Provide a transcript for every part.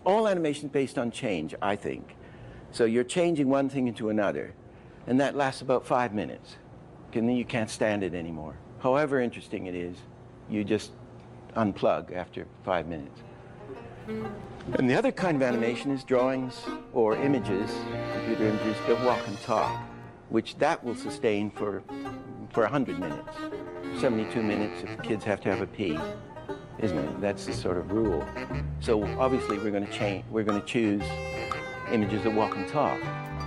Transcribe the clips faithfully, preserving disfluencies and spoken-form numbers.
all animation is based on change, I think. So you're changing one thing into another, and that lasts about five minutes. And then you can't stand it anymore. However interesting it is, you just unplug after five minutes. And the other kind of animation is drawings or images, computer images that walk and talk, which that will sustain for for one hundred minutes. seventy-two minutes if the kids have to have a pee, isn't it? That's the sort of rule. So obviously we're going to change. We're going to choose images that walk and talk.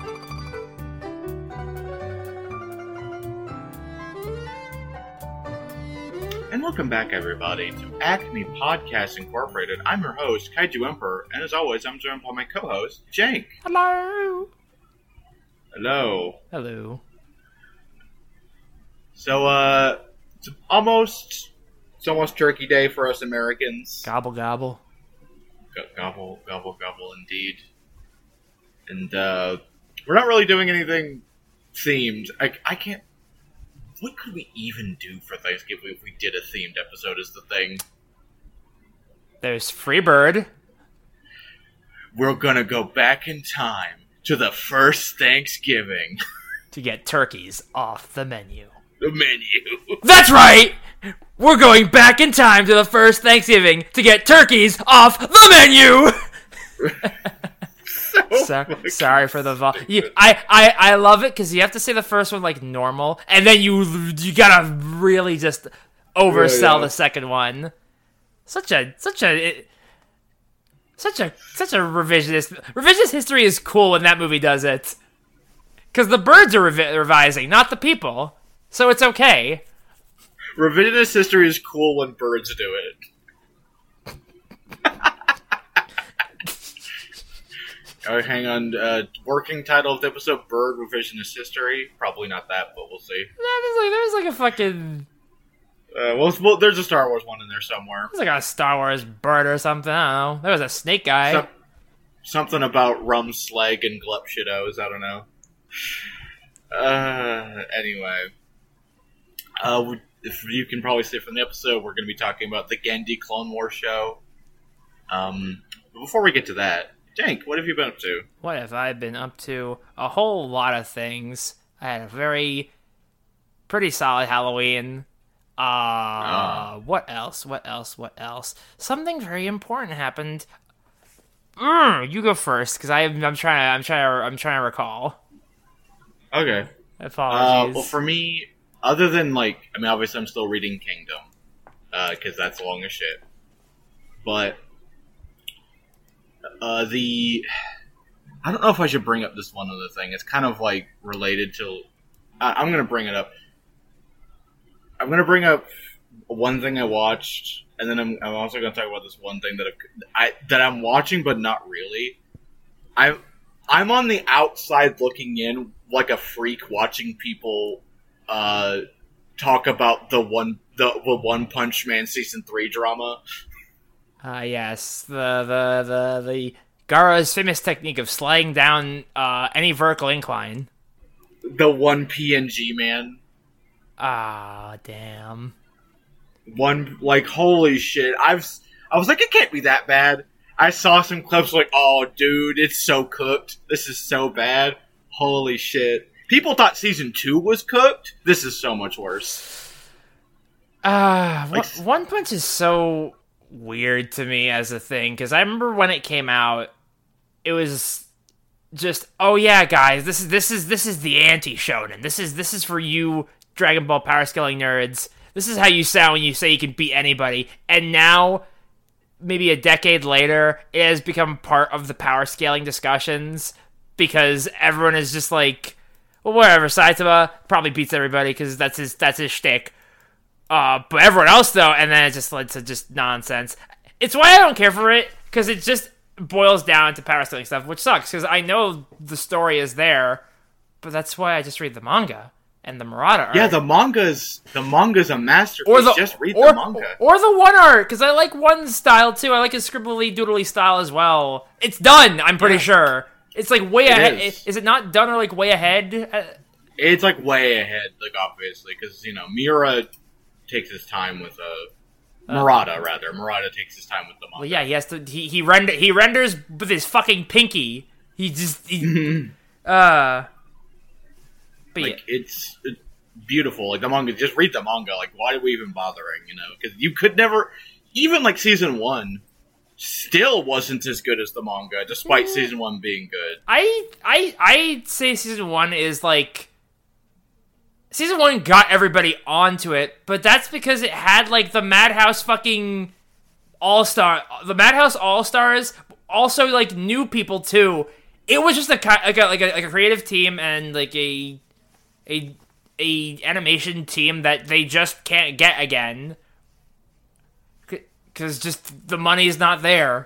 And welcome back, everybody, to Acme Podcast Incorporated. I'm your host, Kaiju Emperor, and as always, I'm joined by my co-host, Jank. Hello. Hello. Hello. So, uh, it's almost, it's almost Turkey Day for us Americans. Gobble, gobble. Go- gobble, gobble, gobble, indeed. And, uh, we're not really doing anything themed. I, I can't... What could we even do for Thanksgiving if we did a themed episode is the thing? There's Freebird. We're gonna go back in time to the first Thanksgiving. To get turkeys off the menu. The menu. That's right! We're going back in time to the first Thanksgiving to get turkeys off the menu! so so, sorry for the vol- you, I, I, I love it because you have to say the first one like normal, and then you you gotta really just oversell yeah, yeah. the second one. Such a such a it, such a such a revisionist revisionist history is cool when that movie does it, because the birds are revi- revising, not the people, so it's okay. Revisionist history is cool when birds do it. Oh, hang on. Uh, working title of the episode: Bird Revisionist History. Probably not that, but we'll see. There's like, there's like a fucking. Uh, well, well, there's a Star Wars one in there somewhere. There's like a Star Wars bird or something. I don't know. There was a snake guy. Some, something about rum slag and glup shitos. I don't know. Uh, anyway, uh, we, if you can probably see from the episode, we're going to be talking about the Gandhi Clone Wars show. Um, but before we get to that. Jank, what have you been up to? What have I been up to? A whole lot of things. I had a very, pretty solid Halloween. Uh, uh. What else? What else? What else? Something very important happened. Mm, you go first, because I'm I'm trying to I'm trying to I'm trying to recall. Okay. Apologies. Uh, well, for me, other than like, I mean, obviously I'm still reading Kingdom, because uh, that's long as shit. But. Uh, the... I don't know if I should bring up this one other thing. It's kind of, like, related to... I, I'm going to bring it up. I'm going to bring up one thing I watched, and then I'm, I'm also going to talk about this one thing that, I, that I'm watching, but not really. I'm, I'm on the outside looking in, like a freak, watching people uh, talk about the one, the, the One Punch Man Season three drama. Ah, uh, yes, the the the the Gaara's famous technique of sliding down uh, any vertical incline. The one P N G man. Ah, damn. One like holy shit! I've I was like, it can't be that bad. I saw some clips like, oh, dude, it's so cooked. This is so bad. Holy shit! People thought season two was cooked. This is so much worse. Ah, uh, like, One Punch is so weird to me as a thing, because I remember when it came out, it was just, oh yeah, guys, this is this is this is the anti-shonen. This is this is for you Dragon Ball power scaling nerds. This is how you sound when you say you can beat anybody. And now, maybe a decade later, it has become part of the power scaling discussions because everyone is just like, well, whatever. Saitama probably beats everybody because that's his that's his shtick. Uh, but everyone else, though, and then it just led to just nonsense. It's why I don't care for it, because it just boils down to power scaling stuff, which sucks, because I know the story is there, but that's why I just read the manga and the Murata art. Yeah, the manga's, the manga's a masterpiece. Or the, just read or, the manga. Or the one art, because I like one style, too. I like his scribbly doodly style as well. It's done, I'm pretty yeah. sure. It's like way it ahead. Is. is it not done or like way ahead? It's like way ahead, like obviously, because, you know, Miura takes his time with uh Murata, rather. Murata takes his time with the manga. Well, yeah, he has to. He he render he renders with his fucking pinky. He just. He, uh. But like yeah. it's, it's beautiful. Like the manga, just read the manga. Like, why are we even bothering? You know, because you could never, even like season one, still wasn't as good as the manga, despite Yeah. season one being good. I I I say season one is like. Season one got everybody onto it, but that's because it had, like, the Madhouse fucking All-Star... The Madhouse All-Stars, also, like, new people, too. It was just a, like a, like a, like a creative team and, like, a, a... a animation team that they just can't get again. Because just the money's not there.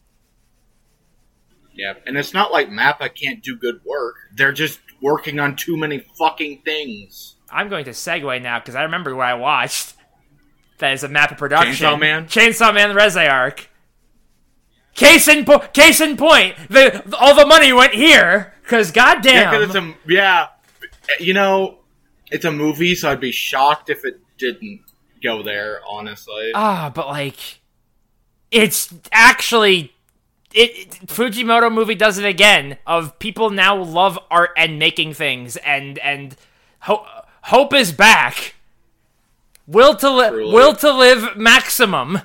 Yeah, and it's not like MAPPA can't do good work. They're just working on too many fucking things. I'm going to segue now because I remember what I watched. That is a MAPPA production. Chainsaw Man? Chainsaw Man: The Reze Arc. Case in, po- case in point, the all the money went here because goddamn. Yeah, 'cause it's a, yeah, you know, it's a movie, so I'd be shocked if it didn't go there. Honestly, Ah, but like, it's actually. It, it Fujimoto movie does it again. Of people now love art and making things, and and ho- hope is back. Will to li- Truly. will to live maximum.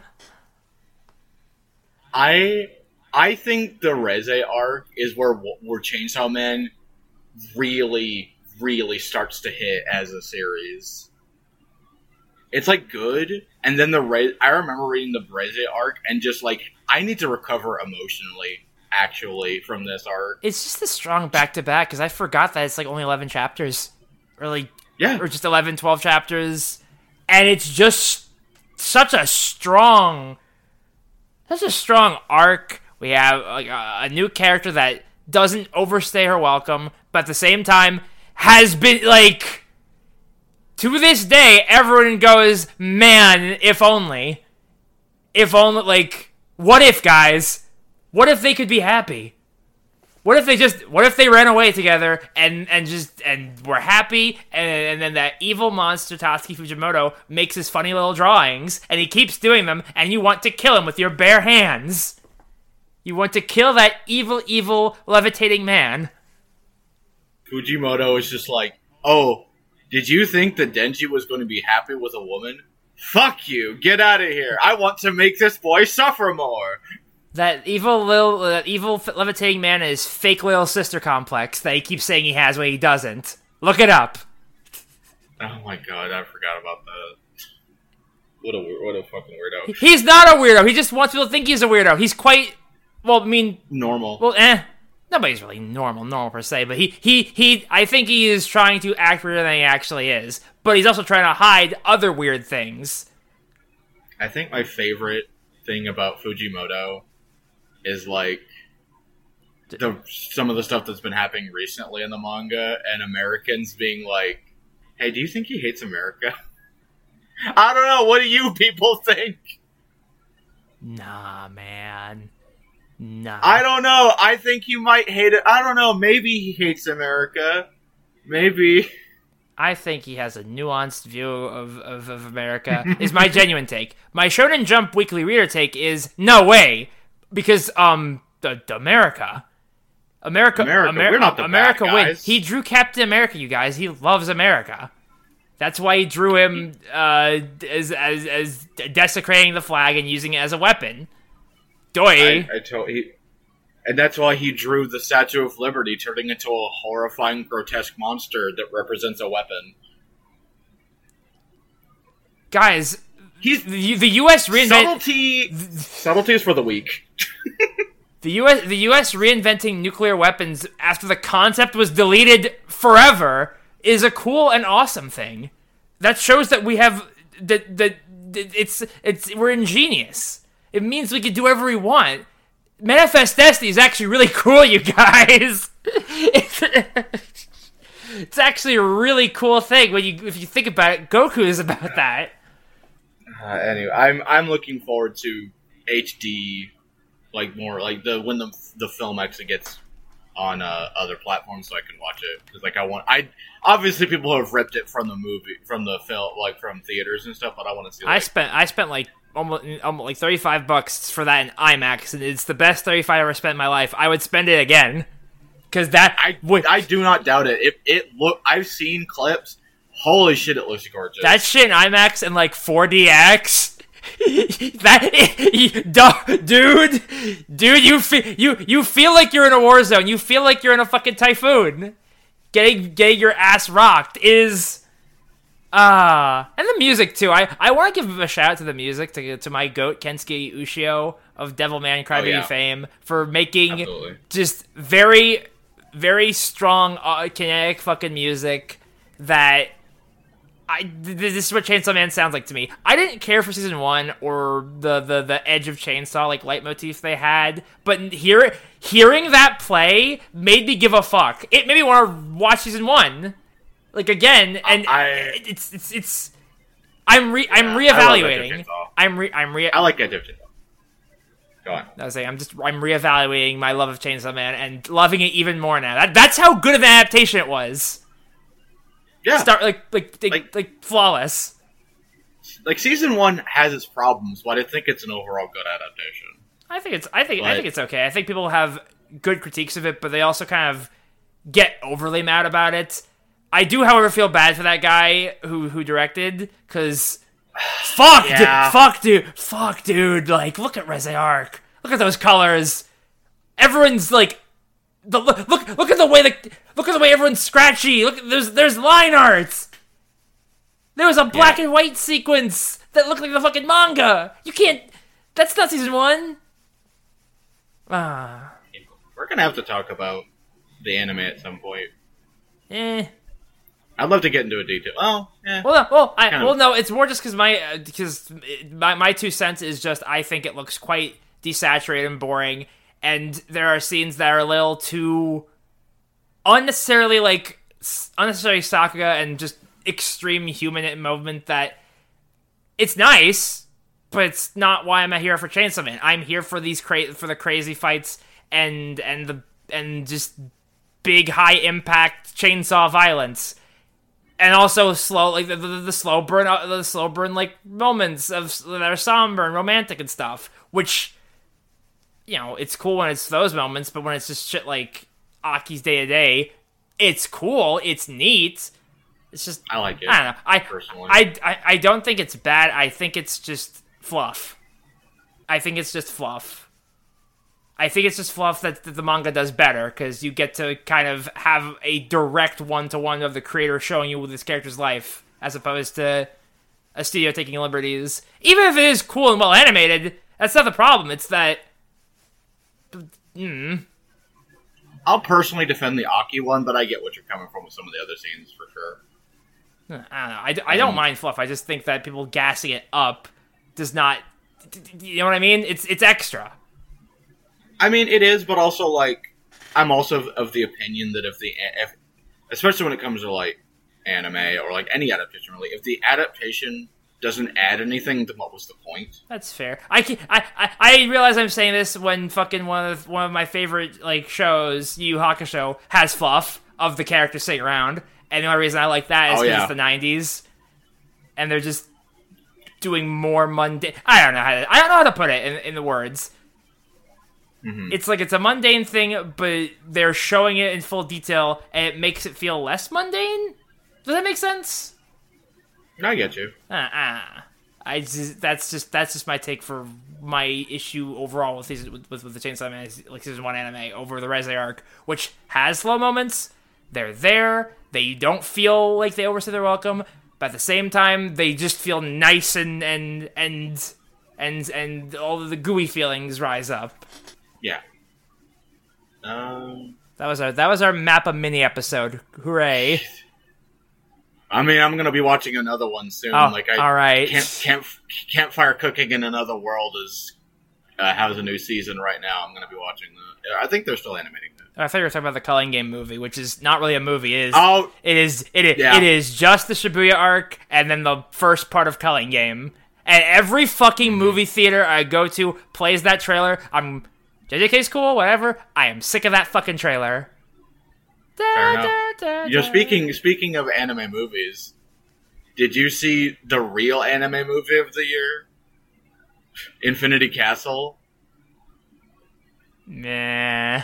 I I think the Reze arc is where where Chainsaw Man really really starts to hit as a series. It's like good, and then the Re- I remember reading the Reze arc and just like I need to recover emotionally actually from this arc. It's just a strong back to back because I forgot that it's like only eleven chapters, or like Yeah, or just eleven, twelve chapters, and it's just such a strong, such a strong arc. We have like a, a new character that doesn't overstay her welcome, but at the same time has been like. To this day, everyone goes, man, if only. If only, like, what if, guys? What if they could be happy? What if they just, what if they ran away together and, and just, and were happy, and, and then that evil monster Tatsuki Fujimoto makes his funny little drawings, and he keeps doing them, and you want to kill him with your bare hands. You want to kill that evil, evil, levitating man. Fujimoto is just like, oh, did you think that Denji was going to be happy with a woman? Fuck you! Get out of here! I want to make this boy suffer more. That evil little, that evil levitating man is fake little sister complex that he keeps saying he has when he doesn't. Look it up. Oh my god, I forgot about that. What a what a fucking weirdo. He's not a weirdo. He just wants people to think he's a weirdo. He's quite, well, I mean, Normal. well, eh. Nobody's really normal, normal per se, but he, he, he, I think he is trying to act weirder than he actually is. But he's also trying to hide other weird things. I think my favorite thing about Fujimoto is like the some of the stuff that's been happening recently in the manga and Americans being like, hey, do you think he hates America? I don't know, what do you people think? Nah, man. Nah. I don't know. I think he might hate it. I don't know. Maybe he hates America. Maybe. I think he has a nuanced view of, of, of America, is my genuine take. My Shonen Jump Weekly Reader take is, no way, because, um, the, the America. America, America, Amer- we're not the America bad wins. guys. He drew Captain America, you guys. He loves America. That's why he drew him, uh, as, as, as desecrating the flag and using it as a weapon. Doi. I, I told he, and that's why he drew the Statue of Liberty, turning into a horrifying, grotesque monster that represents a weapon. Guys, He's the, the U S reinvent subtlety. Subtlety is for the weak. the U S the U S reinventing nuclear weapons after the concept was deleted forever is a cool and awesome thing. That shows that we have that that it's it's we're ingenious. It means we can do whatever we want. Manifest Destiny is actually really cool, you guys. It's, it's actually a really cool thing when you if you think about it. Goku is about that. Uh, anyway, I'm I'm looking forward to H D, like more like the when the the film actually gets on uh, other platforms, so I can watch it. Because like I want, I obviously people have ripped it from the movie, from the film, like from theaters and stuff. But I want to see. Like, I spent I spent like almost, almost like thirty-five bucks for that in IMAX, and it's the best thirty-five I ever spent in my life, I would spend it again. Because that I would, I do not doubt it. It it look. I've seen clips. Holy shit! It looks gorgeous. that shit in IMAX and like four D X. that dude, dude, you feel you you feel like you're in a war zone. You feel like you're in a fucking typhoon, getting getting your ass rocked is. Ah, uh, and the music too. I, I want to give a shout out to the music to to my goat Kensuke Ushio of Devilman Crybaby oh, yeah. fame for making Absolutely. just very very strong uh, kinetic fucking music that. I, this is what Chainsaw Man sounds like to me. I didn't care for season one or the, the, the Edge of Chainsaw like leitmotif they had, but hear, hearing that play made me give a fuck. It made me want to watch season one, like again, and I, it's it's it's. I'm re I'm yeah, reevaluating. I'm re I'm re. I like Edge of Chainsaw. Go on. I was saying I'm just I'm reevaluating my love of Chainsaw Man and loving it even more now. That that's how good of an adaptation it was. Yeah, Start like, like like like like flawless. Like season one has its problems, but I think it's an overall good adaptation. I think it's I think but, I think it's okay. I think people have good critiques of it, but they also kind of get overly mad about it. I do, however, feel bad for that guy who who directed because fuck, yeah. dude, fuck, dude, fuck, dude. Like, look at Reze Arc. Look at those colors. Everyone's like. The, look, look! Look at the way the look at the way everyone's scratchy. Look, there's there's line art. There was a black yeah. and white sequence that looked like the fucking manga. You can't. That's not season one. Ah. We're gonna have to talk about the anime at some point. Eh. I'd love to get into a detail. Oh, eh. Well, no, well, I, kind well, of. no. It's more just because my because my my two cents is just I think it looks quite desaturated and boring. And there are scenes that are a little too unnecessarily, like, unnecessary Sakuga and just extreme human movement that it's nice, but it's not why I'm here for Chainsaw Man. I'm here for these cra- for the crazy fights and and the and just big high impact chainsaw violence, and also slow like the, the, the slow burn the slow burn like moments of that are somber and romantic and stuff, which. You know, it's cool when it's those moments, but when it's just shit like Aki's Day to Day, it's cool, it's neat. It's just I like it. I don't know. I personally, I, I I don't think it's bad. I think it's just fluff. I think it's just fluff. I think it's just fluff that, that the manga does better because you get to kind of have a direct one to one of the creator showing you this character's life, as opposed to a studio taking liberties. Even if it is cool and well animated, that's not the problem. It's that. Mm. I'll personally defend the Aki one, but I get what you're coming from with some of the other scenes for sure. I don't know. I, I don't um, mind fluff. I just think that people gassing it up does not. You know what I mean? It's it's extra. I mean, it is, but also like I'm also of the opinion that if the if, especially when it comes to like anime or like any adaptation, really, if the adaptation doesn't add anything, then what was the point? That's fair. I, can, I, I I realize I'm saying this when fucking one of one of my favorite like shows, Yu Yu Hakusho, has fluff of the characters sitting around, and the only reason I like that is because oh, yeah. it's the nineties, and they're just doing more mundane. I don't know how to, I don't know how to put it in, in the words. Mm-hmm. It's like it's a mundane thing, but they're showing it in full detail, and it makes it feel less mundane. Does that make sense? I get you. Uh, uh, I just, that's just that's just my take for my issue overall with season, with, with, with the Chainsaw Man, like season one anime over the Reze arc, which has slow moments. They're there. They don't feel like they overstay their welcome, but at the same time, they just feel nice and and and and and all of the gooey feelings rise up. Yeah. Um. That was our that was our Mappa mini episode. Hooray! I mean, I'm gonna be watching another one soon. Oh, like, I all right. Camp, camp, Campfire Cooking in Another World is uh, has a new season right now. I'm gonna be watching that. I think they're still animating that. I thought you were talking about the Culling Game movie, which is not really a movie. It is oh, it is it is, yeah. it is just the Shibuya arc and then the first part of Culling Game. And every fucking movie theater I go to plays that trailer. I'm J J K's cool, whatever. I am sick of that fucking trailer. Fair enough. Da, da, you know, speaking speaking of anime movies, did you see the real anime movie of the year? Infinity Castle. Nah.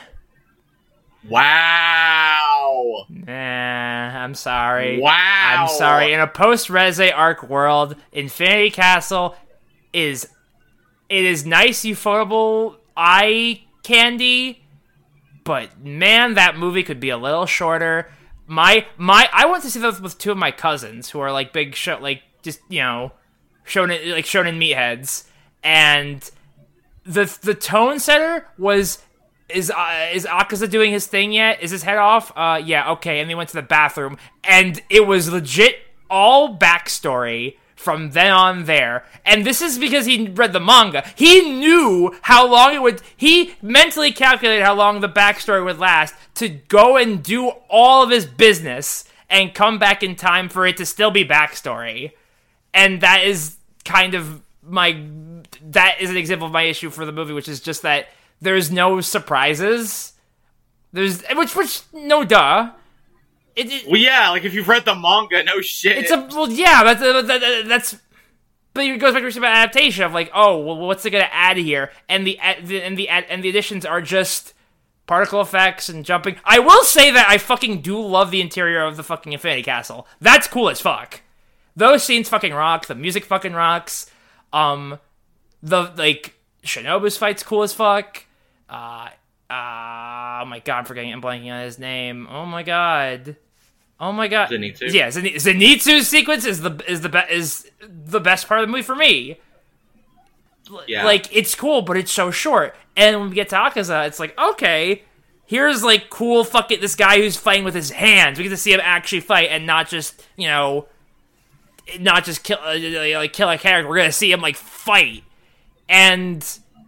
Wow. Nah, I'm sorry. Wow. I'm sorry. In a post-Reze arc world, Infinity Castle is it is nice, ufotable eye candy, but man, that movie could be a little shorter. My my I went to see those with two of my cousins who are like big show like just, you know, shonen like shonen meatheads, and the the tone setter was Is uh, is Akaza doing his thing yet? Is his head off? Uh, yeah, okay. And they went to the bathroom, and it was legit all backstory from then on there. And this is because he read the manga. He knew how long it would... He mentally calculated how long the backstory would last to go and do all of his business and come back in time for it to still be backstory. And that is kind of my... That is an example of my issue for the movie, which is just that there's no surprises. There's which which no duh. It, it, well, yeah, like if you've read the manga, no shit. It's a well, yeah. That's that, that's. But it goes back to about adaptation of like, oh, well, what's it gonna add here? And the and the and the additions are just particle effects and jumping. I will say that I fucking do love the interior of the fucking Infinity Castle. That's cool as fuck. Those scenes fucking rock. The music fucking rocks. Um, the like Shinobu's fight's cool as fuck. Uh, uh, oh my god, I'm forgetting, I'm blanking on his name. Oh my god. Oh my god. Zenitsu? Yeah, Zen- Zenitsu's sequence is the is the be- is the best part of the movie for me. Yeah. Like, it's cool, but it's so short. And when we get to Akaza, it's like, okay, here's like cool fucking this guy who's fighting with his hands. We get to see him actually fight and not just, you know, not just kill uh, like kill a character. We're gonna see him like fight. And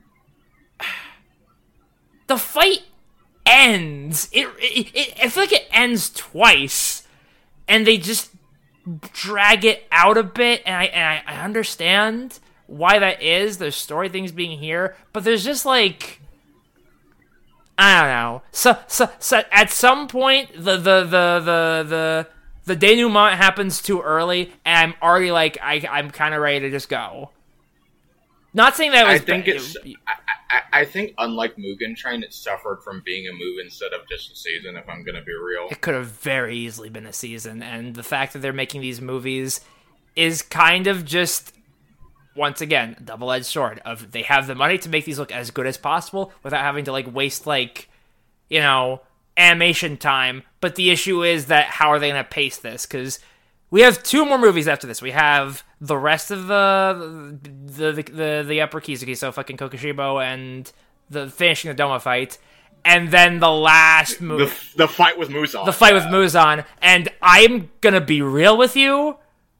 the fight ends. It, it, it, I feel like it ends twice, and they just drag it out a bit. And I, and I, I understand why that is. There's story things being here, but there's just like I don't know. So, so, so at some point, the the the the the the denouement happens too early, and I'm already like I I'm kind of ready to just go. Not saying that it was I think ba- it's. I, I, I think unlike Mugen Train, it suffered from being a move instead of just a season. If I'm gonna be real, it could have very easily been a season, and the fact that they're making these movies is kind of just once again a double-edged sword. Of they have the money to make these look as good as possible without having to like waste like you know animation time. But the issue is that how are they gonna pace this? Because we have two more movies after this. We have the rest of the the the the, the upper Kizuki, so fucking Kokushibo and the finishing the Doma fight, and then the last movie, the, the fight with Muzan, the fight yeah. with Muzan. And I'm gonna be real with you.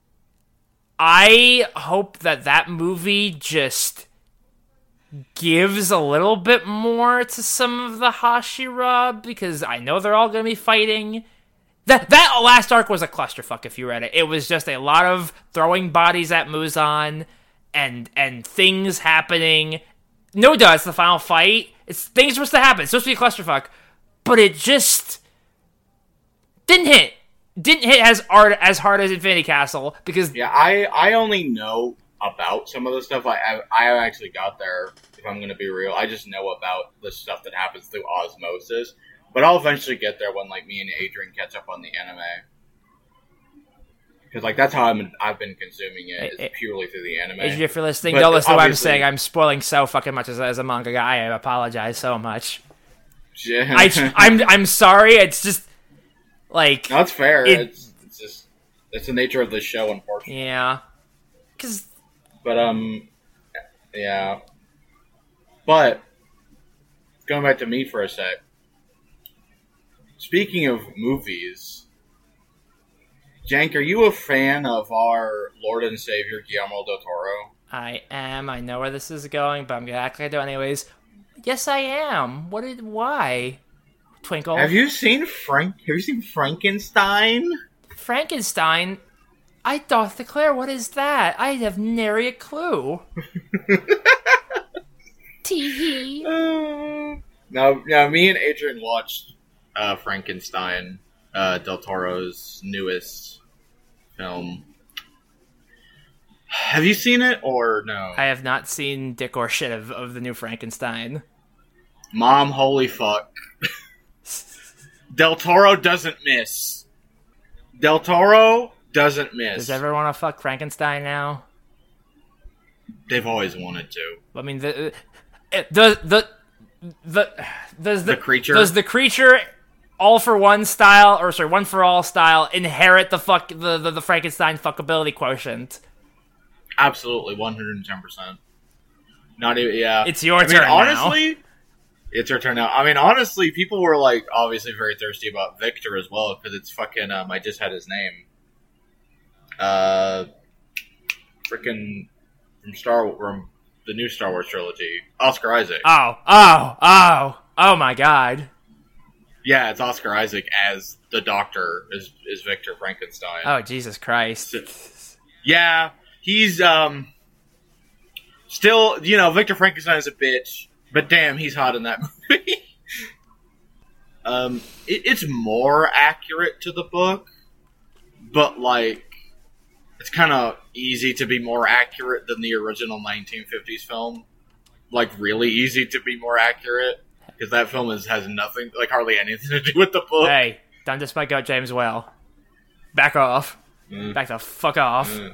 I hope that that movie just gives a little bit more to some of the Hashira, because I know they're all gonna be fighting. That that last arc was a clusterfuck if you read it. It was just a lot of throwing bodies at Muzan and and things happening. No duh, it's the final fight. It's things supposed to happen. It's supposed to be a clusterfuck. But it just didn't hit. Didn't hit as hard as hard as Infinity Castle because yeah, I I only know about some of the stuff. I I, I actually got there, if I'm gonna be real. I just know about the stuff that happens through osmosis. But I'll eventually get there when, like, me and Adrian catch up on the anime. Because, like, that's how I'm, I've been consuming it, is it, purely through the anime. Adrian, if you're listening, but don't listen to what I'm obviously- saying. I'm spoiling so fucking much as, as a manga guy. I apologize so much. Yeah. I, I'm I'm sorry. It's just, like... No, that's fair. It, it's, it's just... It's the nature of the show, unfortunately. Yeah. Because... But, um... Yeah. But... Going back to me for a sec. Speaking of movies, Jank, are you a fan of our Lord and Savior Guillermo del Toro? I am. I know where this is going, but I'm gonna act like I do anyways. Yes, I am. What did? Why? Twinkle. Have you seen Frank? Have you seen Frankenstein? Frankenstein? I doth declare, what is that? I have nary a clue. Tee hee. Uh, now, now, me and Adrian watched uh, Frankenstein, uh, Del Toro's newest film. Have you seen it or no? I have not seen dick or shit of, of the new Frankenstein. Mom, holy fuck. Del Toro doesn't miss. Del Toro doesn't miss. Does everyone want to fuck Frankenstein now? They've always wanted to. I mean, the the the the does the, The creature? does the creature all for one style or sorry one for all style inherit the fuck the the, the Frankenstein fuckability quotient? Absolutely, one hundred ten percent. Not even, yeah. It's your I mean, turn now. honestly, it's your turn now. I mean, honestly, people were like obviously very thirsty about Victor as well because it's fucking. Um, I just had his name. Uh, freaking from Star from the new Star Wars trilogy, Oscar Isaac. Oh oh oh oh my god! Yeah, it's Oscar Isaac as the Doctor is is Victor Frankenstein. Oh Jesus Christ! So, yeah, he's um still, you know, Victor Frankenstein is a bitch, but damn, he's hot in that movie. um, it, it's more accurate to the book, but like, it's kind of easy to be more accurate than the original nineteen fifties film. Like, really easy to be more accurate. Because that film is, has nothing, like hardly anything to do with the book. Hey, don't despite out James Well. Back off. Mm. Back the fuck off. Mm.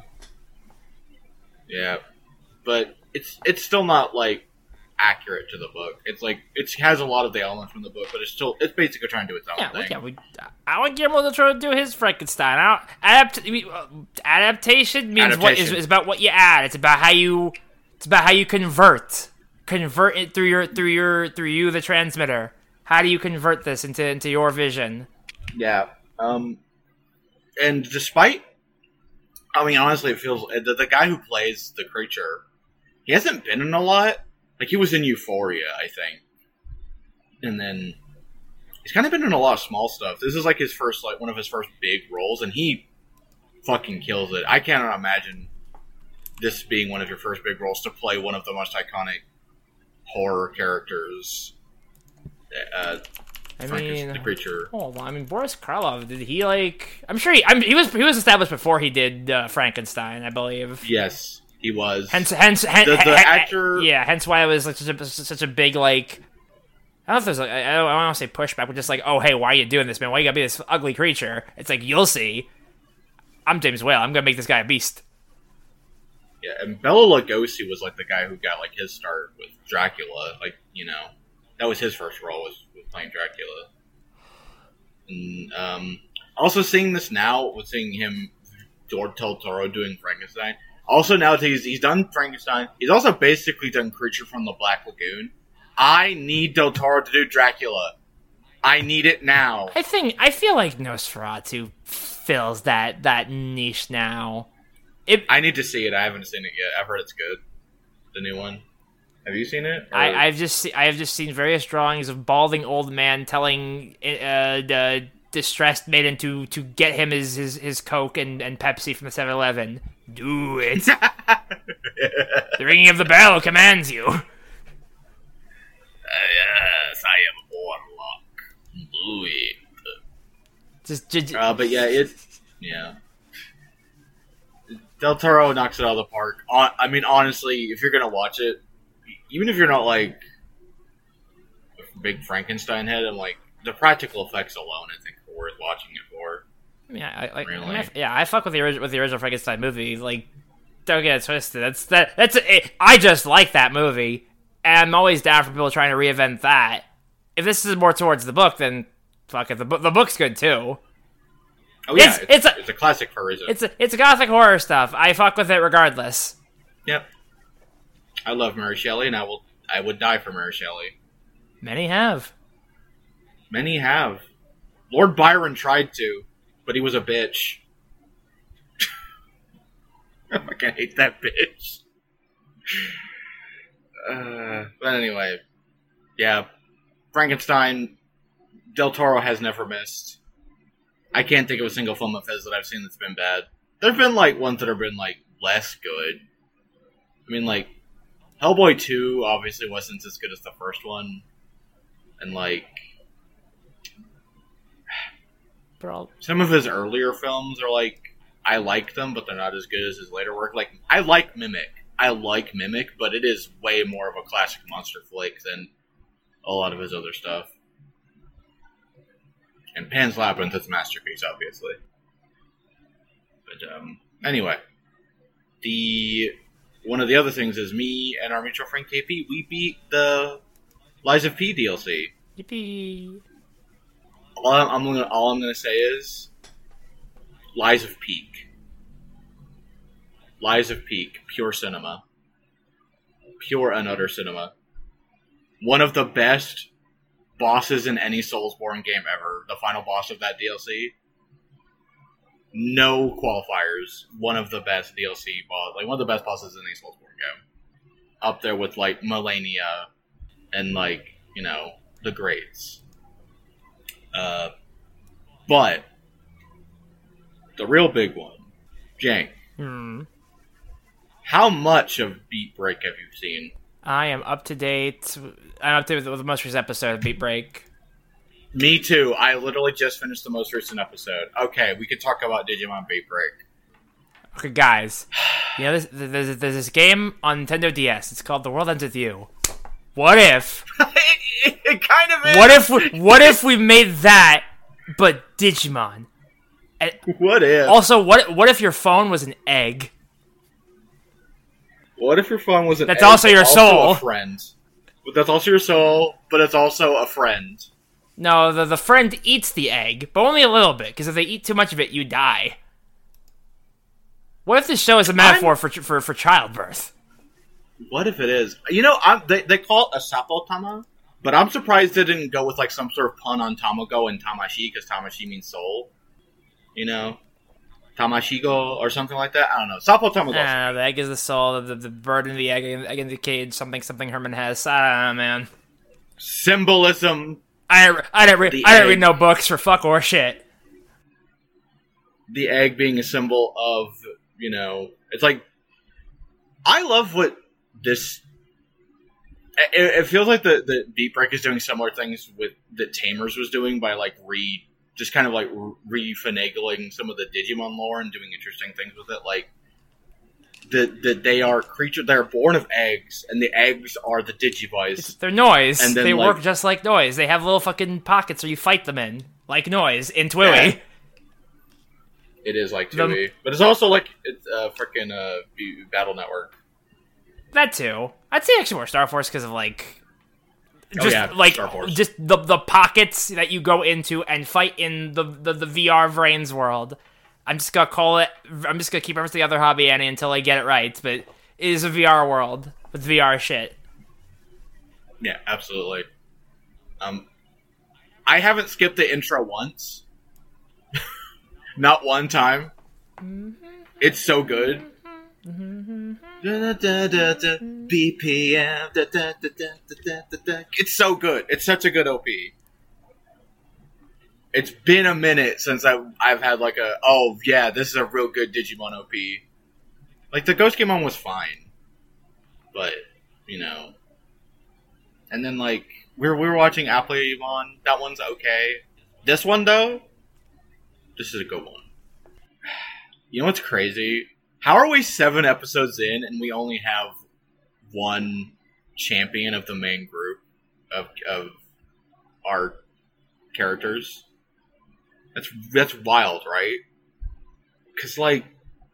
Yeah, but it's it's still not like accurate to the book. It's like it has a lot of the elements from the book, but it's still it's basically trying to do its own Yeah, thing. we, yeah, we. I want Guillermo del Toro to do his Frankenstein. I don't, adapt, I mean, uh, adaptation means what is, Adaptation. is about what you add. It's about how you. It's about how you convert. Convert it through your through your through you, the transmitter. How do you convert this into into your vision? Yeah. Um, and despite, I mean, honestly, it feels the, the guy who plays the creature, he hasn't been in a lot. Like he was in Euphoria, I think, and then he's kind of been in a lot of small stuff. This is like his first, like one of his first big roles, and he fucking kills it. I cannot imagine this being one of your first big roles to play one of the most iconic horror characters. Uh, I Frankenstein, mean, the creature. hold on. I mean, Boris Karloff. Did he like? I'm sure he. I'm, he was. He was established before he did uh, Frankenstein, I believe. Yes, he was. Hence, hence, hence The- the he- he- actor- Yeah, hence why it was like such a such a big like. I don't know if there's like I don't, I don't want to say pushback, but just like, oh hey, why are you doing this, man? Why you gotta be this ugly creature? It's like you'll see. I'm James Whale. I'm gonna make this guy a beast. Yeah, and Bela Lugosi was like the guy who got like his start with Dracula. Like, you know, that was his first role was, was playing Dracula. And um, also seeing this now, with seeing him, George Del Toro doing Frankenstein. Also now he's he's done Frankenstein. He's also basically done Creature from the Black Lagoon. I need Del Toro to do Dracula. I need it now. I think I feel like Nosferatu fills that that niche now. It, I need to see it. I haven't seen it yet. I've heard it's good. The new one. Have you seen it? Or- I, I've just se- I have just seen various drawings of balding old man telling uh, the distressed maiden to, to get him his, his, his Coke and, and Pepsi from the seven eleven. Do it. The ringing of the bell commands you. Uh, yes, I am Warlock. Do it. Just, just Uh, but yeah, it. Yeah. Del Toro knocks it out of the park. Hon- I mean, honestly, if you're gonna watch it, even if you're not like a big Frankenstein head, and like the practical effects alone, I think are worth watching it for. yeah, I, like, Really? I mean, I- yeah, I fuck with the original with the original Frankenstein movie. Like, don't get it twisted. That's that. That's it, I just like that movie, and I'm always down for people trying to reinvent that. If this is more towards the book, then fuck it. The book, the book's good too. Oh yeah, It's- it's, it's it's, a- a, classic for a reason. It's it's gothic horror stuff. I fuck with it regardless. Yep. I love Mary Shelley, and I will. I would die for Mary Shelley. Many have. Many have. Lord Byron tried to, but he was a bitch. I fucking hate that bitch. Uh, but anyway, yeah, Frankenstein. Del Toro has never missed. I can't think of a single film of his that I've seen that's been bad. There've been like ones that have been like less good. I mean, like Hellboy two obviously wasn't as good as the first one, and like Bro, some of his earlier films are like I like them, but they're not as good as his later work. Like, I like Mimic. I like Mimic, but it is way more of a classic monster flick than a lot of his other stuff. And Pan's Labyrinth is a masterpiece, obviously. But, um, anyway. The, one of the other things is me and our mutual friend K P, we beat the Lies of P D L C. Yippee. All I'm, I'm gonna, all I'm gonna say is, Lies of Peak. Lies of Peak. Pure cinema. Pure and utter cinema. One of the best bosses in any Soulsborne game ever. The final boss of that D L C. No qualifiers. One of the best D L C boss, like one of the best bosses in any Soulsborne game. Up there with like Malenia and like, you know, the greats. Uh, but the real big one, Jank. Hmm. How much of Beat Break have you seen? I am up to date. I'm up to date with the most recent episode of Beat Break. Me too. I literally just finished the most recent episode. Okay, we could talk about Digimon Beat Break. Okay, guys. You know, there's, there's, there's this game on Nintendo D S. It's called The World Ends With You. What if... it, it kind of is. What if we, what if we made that, but Digimon? And what if? Also, what what if your phone was an egg? What if your phone was an That's egg, also your also soul. a friend? That's also your soul, but it's also a friend. No, the, the friend eats the egg, but only a little bit, because if they eat too much of it, you die. What if this show is a metaphor for, for for childbirth? What if it is? You know, I'm, they, they call it a Sapotama, but I'm surprised they didn't go with like some sort of pun on Tamago and Tamashi, because Tamashi means soul. You know? Tamashigo or something like that? I don't know. Sapotama goes. Ah, the egg is the soul, the, the bird in the egg, egg in the cage, something something Herman has. I don't know, man. Symbolism. I didn't, I didn't, read, I didn't read no books for fuck or shit. The egg being a symbol of, you know, it's like, I love what this, it, it feels like the, the Beat Break is doing similar things with that Tamers was doing by like re, just kind of like re-finagling some of the Digimon lore and doing interesting things with it, like, that that they are creatures, they're born of eggs, and the eggs are the Digivice. It's, they're noise. And then, they like, work just like noise. They have little fucking pockets where you fight them in, like noise, in Twiwi. Yeah. It is like Tui, but it's also like it's a uh, freaking uh, Battle Network. That too. I'd say actually more Star Force because of like, just oh, yeah, like Star Force. just the the pockets that you go into and fight in the the, the V R Vrains world. I'm just gonna call it. I'm just gonna keep referencing the other hobby Annie until I get it right. But it is a V R world with V R shit. Yeah, absolutely. Um, I haven't skipped the intro once. Not one time. Mm-hmm. It's so good. Mm-hmm. Da, da, da, da, B P M. Da, da, da, da, da, da, da. It's so good. It's such a good O P. It's been a minute since I've, I've had like a, oh yeah, this is a real good Digimon O P. Like, the Ghost Game one was fine. But, you know. And then, like, we were, we were watching Appleymon. That one's okay. This one, though, this is a good one. You know what's crazy? How are we seven episodes in and we only have one champion of the main group of of our characters? That's that's wild, right? Because, like,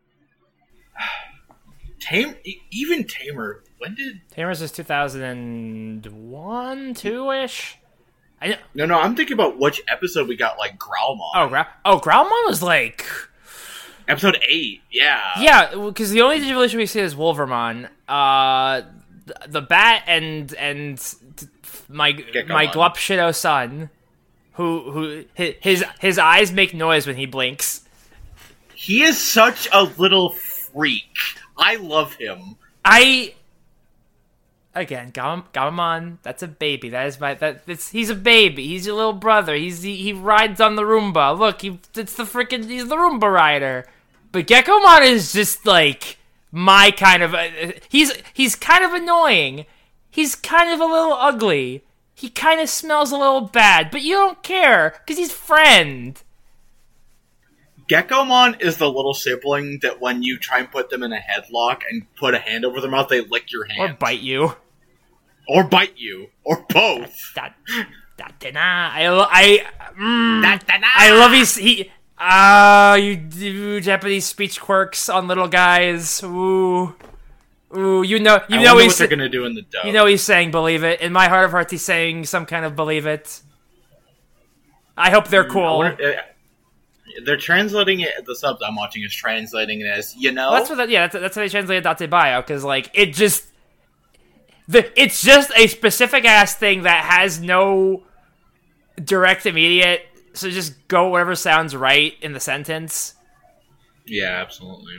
Tame, even Tamer, when did... Tamers is two thousand one, two-ish? I, no, no, I'm thinking about which episode we got, like, Growlmon. Oh, Gra- oh, Growlmon was, like... Episode eight, yeah. Yeah, because the only Digivolution we see is Wolvermon. Uh, the, the Bat and and my Gekkomon. my Glupshido son, who who his his eyes make noise when he blinks. He is such a little freak. I love him. I again, Gam- Gamamon, that's a baby. That is my that. It's, he's a baby. He's your little brother. He's he, he rides on the Roomba. Look, he it's the freaking he's the Roomba rider. But Gekkomon is just like my kind of. Uh, he's he's kind of annoying. He's kind of a little ugly. He kind of smells a little bad, but you don't care because he's friend. Geckomon is the little sibling that when you try and put them in a headlock and put a hand over their mouth, they lick your hand. Or bite you. Or bite you. Or both. That, that, that, I, I, mm, That, that, I love his, he, ah, uh, you do Japanese speech quirks on little guys. Ooh. Ooh, you know, you I know wonder he's what they're gonna do in the dub. You know he's saying believe it. In my heart of hearts, he's saying some kind of believe it. I hope they're cool. I wonder, uh, they're translating it, the subs I'm watching is translating it as, you know? Well, that's what, that, yeah, that's, that's how they translated Date Bio, because, like, it just, the it's just a specific-ass thing that has no direct immediate, so just go whatever sounds right in the sentence. Yeah, absolutely.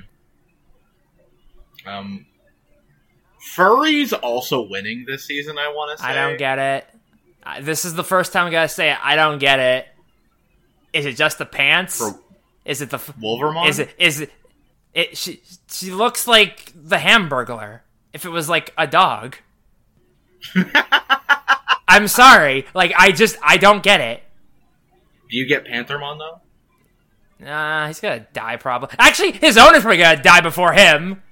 Um... Furry's also winning this season, I want to say. I don't get it. Uh, This is the first time I gotta say it. I don't get it. Is it just the pants? For is it the... F- Wolvermon? Is it... Is it... It, she, she looks like the Hamburglar. If it was, like, a dog. I'm sorry. Like, I just... I don't get it. Do you get Panthermon, though? Nah, he's gonna die probably. Actually, his owner's probably gonna die before him.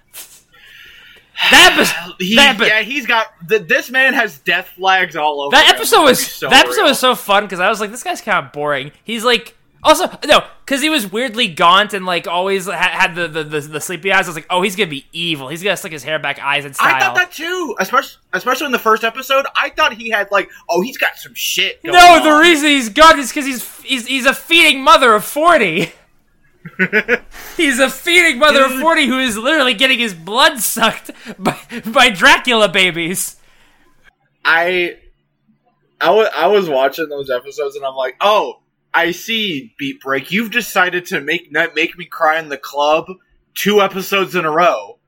That episode, He, that, epi- yeah, he's got... Th- this man has death flags all over that him. episode was He's so that episode real. was so fun because I was like, this guy's kind of boring. He's like, also no, because he was weirdly gaunt and like always ha- had the, the, the, the sleepy eyes. I was like, oh, he's gonna be evil. He's gonna slick his hair back, eyes and style. I thought that too, especially especially in the first episode. I thought he had like, oh, he's got some shit going no, on. the reason he's gaunt is because he's he's he's a feeding mother of forty. He's a feeding mother of forty who is literally getting his blood sucked by, by Dracula babies. I, I, w- I was watching those episodes and I'm like, oh, I see, Beat Break. You've decided to make not make me cry in the club two episodes in a row.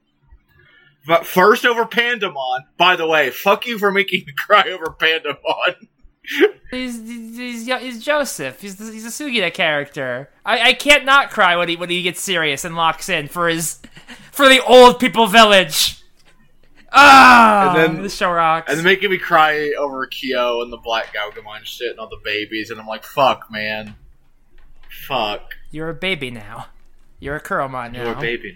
But first over Pandamon. By the way, fuck you for making me cry over Pandamon. He's, he's, he's Joseph. He's the, he's a Sugita character. I, I can't not cry when he when he gets serious and locks in for his for the old people village. Ah, And then- this show rocks. And then making me cry over Kyo and the Black Gaugamon shit and all the babies. And I'm like, fuck, man. Fuck. You're a baby now. You're a Kuromon now. You're a baby.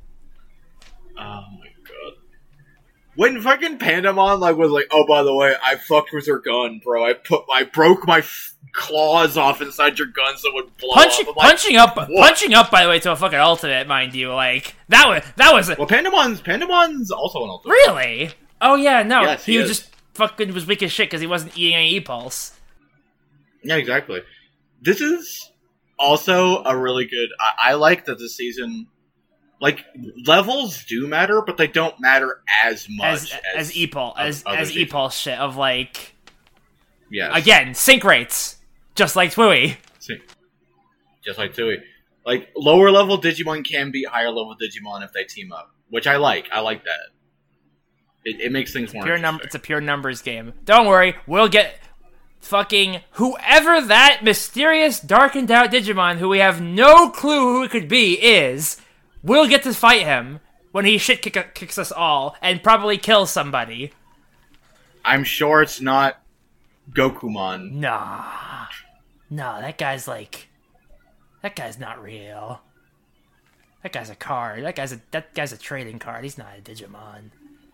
Oh my god. When fucking Pandamon like was like, oh, by the way, I fucked with her gun, bro. I put, I broke my f- claws off inside your gun so it would blow Punching, up. I'm like, punching up, what? punching up. By the way, to a fucking ultimate, mind you. Like that was that was a, Well, Pandamon's Pandamon's also an ultimate. really. Oh yeah, no, Yes, he, he was is. just fucking was weak as shit because he wasn't eating any E-pulse. Yeah, exactly. This is also a really good. I, I like that this season. Like levels do matter, but they don't matter as much As as as E-pulse as other as seasons. E-pulse shit of like Yes. again sync rates, just like Twooey. See. Just like Tui. Like, lower level Digimon can beat higher level Digimon if they team up. Which I like. I like that. It, it makes things more Pure num- interesting. it's a pure numbers game. Don't worry, we'll get fucking whoever that mysterious darkened out Digimon who we have no clue who it could be is. We'll get to fight him when he shit kick- kicks us all and probably kills somebody. I'm sure it's not Gokumon. Nah. No, that guy's like... That guy's not real. That guy's a card. That guy's a that guy's a trading card. He's not a Digimon.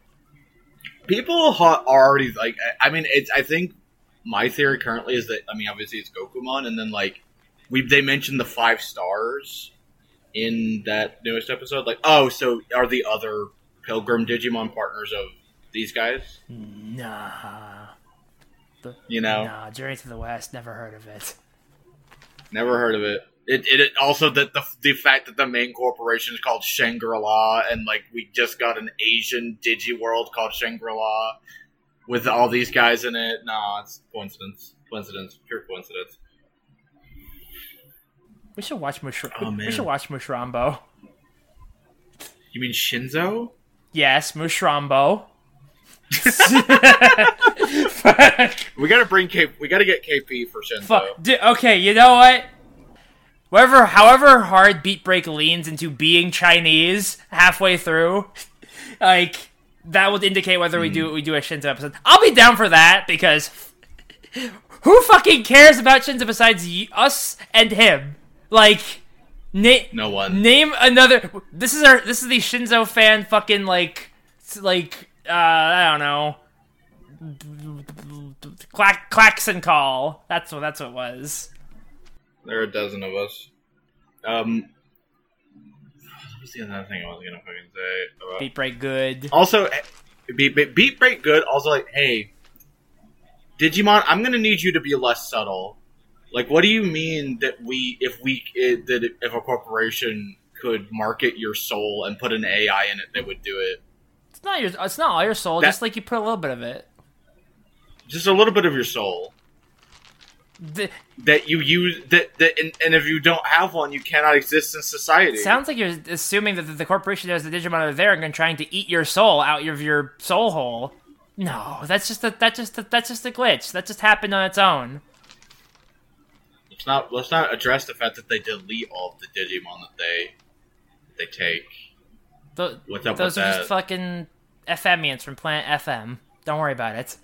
People ha- are already, like... I I mean, it's. I think my theory currently is that, I mean, obviously it's Gokumon, and then, like, we they mentioned the five stars in that newest episode. Like, oh, so are the other Pilgrim Digimon partners of these guys? Nah. You know? Nah, Journey to the West, never heard of it. Never heard of it. It, it, it also that the the fact that the main corporation is called Shangri-La, and like we just got an Asian Digi World called Shangri-La with all these guys in it. Nah, it's coincidence. Coincidence. Pure coincidence. We should watch Mush- Oh, we man. should watch Mushrambo. You mean Shinzo? Yes, Mushrambo. We gotta bring K. We gotta get K P for Shinzo. Fuck. D- okay, you know what? Whatever, however hard Beat Break leans into being Chinese halfway through, like that would indicate whether we do we do a Shinzo episode. I'll be down for that because who fucking cares about Shinzo besides y- us and him? Like, na- No one. Name another. This is our. This is the Shinzo fan fucking like, like uh, I don't know. Clack Klaxon call. That's what. That's what it was. There are a dozen of us. Um, what was the other thing I was gonna fucking say? About... Beat Break good. Also, beat, beat beat break good. Also, like, hey, Digimon, I'm gonna need you to be less subtle. Like, what do you mean that we, if we, it, that if a corporation could market your soul and put an A I in it, they would do it? It's not your. It's not all your soul. That, just like you put a little bit of it. Just a little bit of your soul. The, that you use that, that and, and if you don't have one, you cannot exist in society. Sounds like you're assuming that the, the corporation knows the Digimon are there and going trying to eat your soul out of your soul hole. No, that's just a that just a, that's just a glitch. That just happened on its own. Let's not let's not address the fact that they delete all of the Digimon that they they take. The, What's up those with are that? just fucking Fmians from Planet F M. Don't worry about it.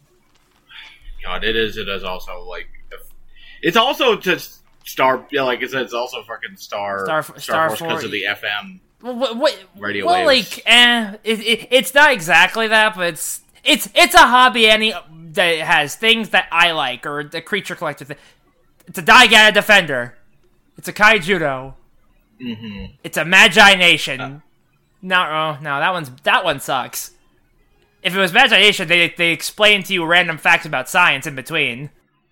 God, it is. It is also like it's also just Star. Yeah, like I said, it's also fucking Star Star, Star, Star Force because of the F M well, what, what, radio well, waves. like, eh, it, it, it's not exactly that, but it's it's it's a hobby any that has things that I like, or the creature collector thing. It's a Daigata Defender. It's a Kaijudo. Mm-hmm. It's a Magi Nation. Uh, no, oh, no, that one's that one sucks. If it was Magi Nation, they they explain to you random facts about science in between.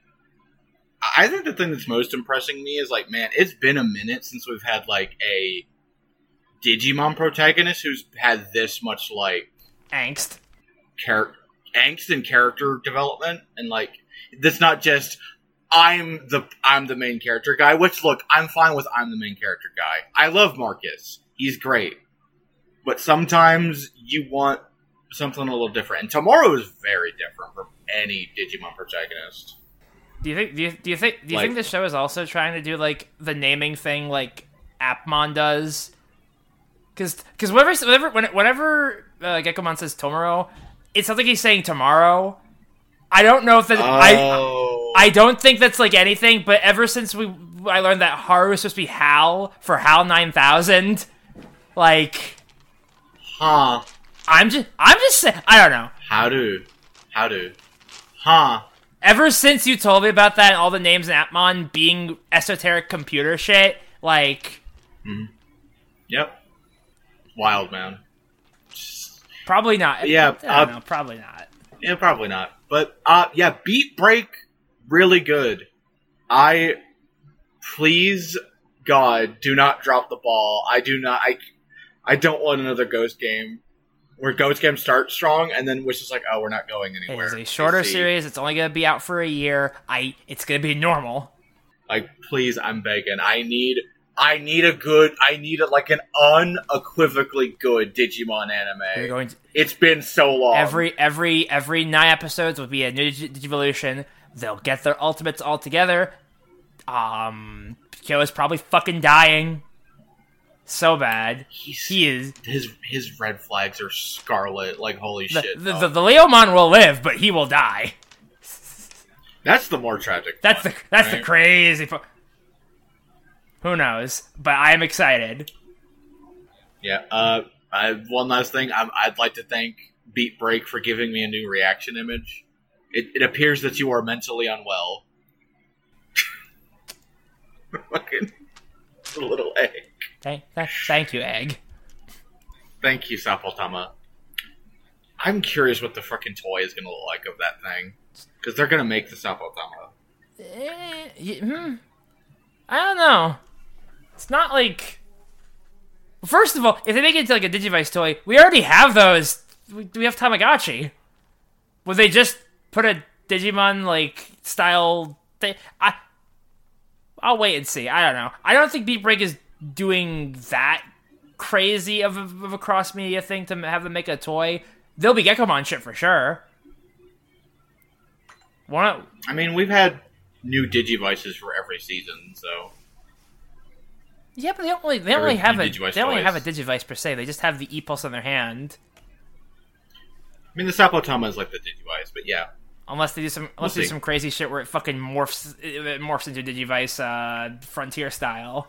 I think the thing that's most impressing me is like, man, it's been a minute since we've had like a Digimon protagonist who's had this much like Angst, char- angst and character development, and like that's not just I'm the I'm the main character guy. Which look, I'm fine with I'm the main character guy. I love Marcus; he's great, but sometimes you want something a little different. And Tomorrow is very different from any Digimon protagonist. do you think? Do you, do you think? Do you Like- think the show is also trying to do like the naming thing like Appmon does? Because because whenever whenever whenever uh, Gekomon says Tomorrow, it sounds like he's saying tomorrow. I don't know if that I. Oh. I don't think that's like anything, but ever since we I learned that Haru is supposed to be Hal for Hal nine thousand, like Huh. I'm just I'm just saying I don't know. How do? How do? Huh. Ever since you told me about that and all the names in Appmon being esoteric computer shit, like Yep. Wild, man. probably not. Yeah, I don't uh, know, probably not. Yeah, probably not. But, uh, yeah, Beat Break, really good. I, please, God, do not drop the ball. I do not, I, I don't want another Ghost game where Ghost game starts strong and then was just like, oh, we're not going It anywhere. is a shorter You see? series. It's only gonna be out for a year. I it's gonna be normal. Like, please, I'm begging. I need, I need a good, I need a, like an unequivocally good Digimon anime. You're going to, It's been so long. every every every nine episodes will be a new Digi- Digivolution. They'll get their ultimates all together. Um, Kyo's probably fucking dying. So bad. He's- He is. his his red flags are scarlet. Like, holy The, shit. the, dog. the, the Leomon will live, but he will die. That's the more tragic. That's the one, that's the right? crazy. Po- Who knows? But I am excited. Yeah. Uh, I, one last thing. I'm, I'd like to thank Beat Break for giving me a new reaction image. It, it appears that you are mentally unwell. Fucking little egg. Thank, thank, thank you, Egg. Thank you, Sapotama. I'm curious what the fucking toy is going to look like of that thing. Because they're going to make the Sapotama. Eh, y- hmm. I don't know. It's not like. First of all, if they make it into like a Digivice toy, we already have those. We, we have Tamagotchi. Would they just put a Digimon like style thing? I. I'll wait and see. I don't know. I don't think Beat Break is doing that crazy of a, of a cross media thing to have them make a toy. There'll be Gekomon shit for sure. One. I mean, we've had new Digivices for every season, so... Yeah, but they don't really, they don't Or really have a Digivice they don't really toys. have a Digivice per se. They just have the E-Pulse in their hand. I mean, the Sapotama is like the Digivice, but yeah. Unless they do some, unless We'll they do see. some crazy shit where it fucking morphs, it morphs into Digivice uh, Frontier style.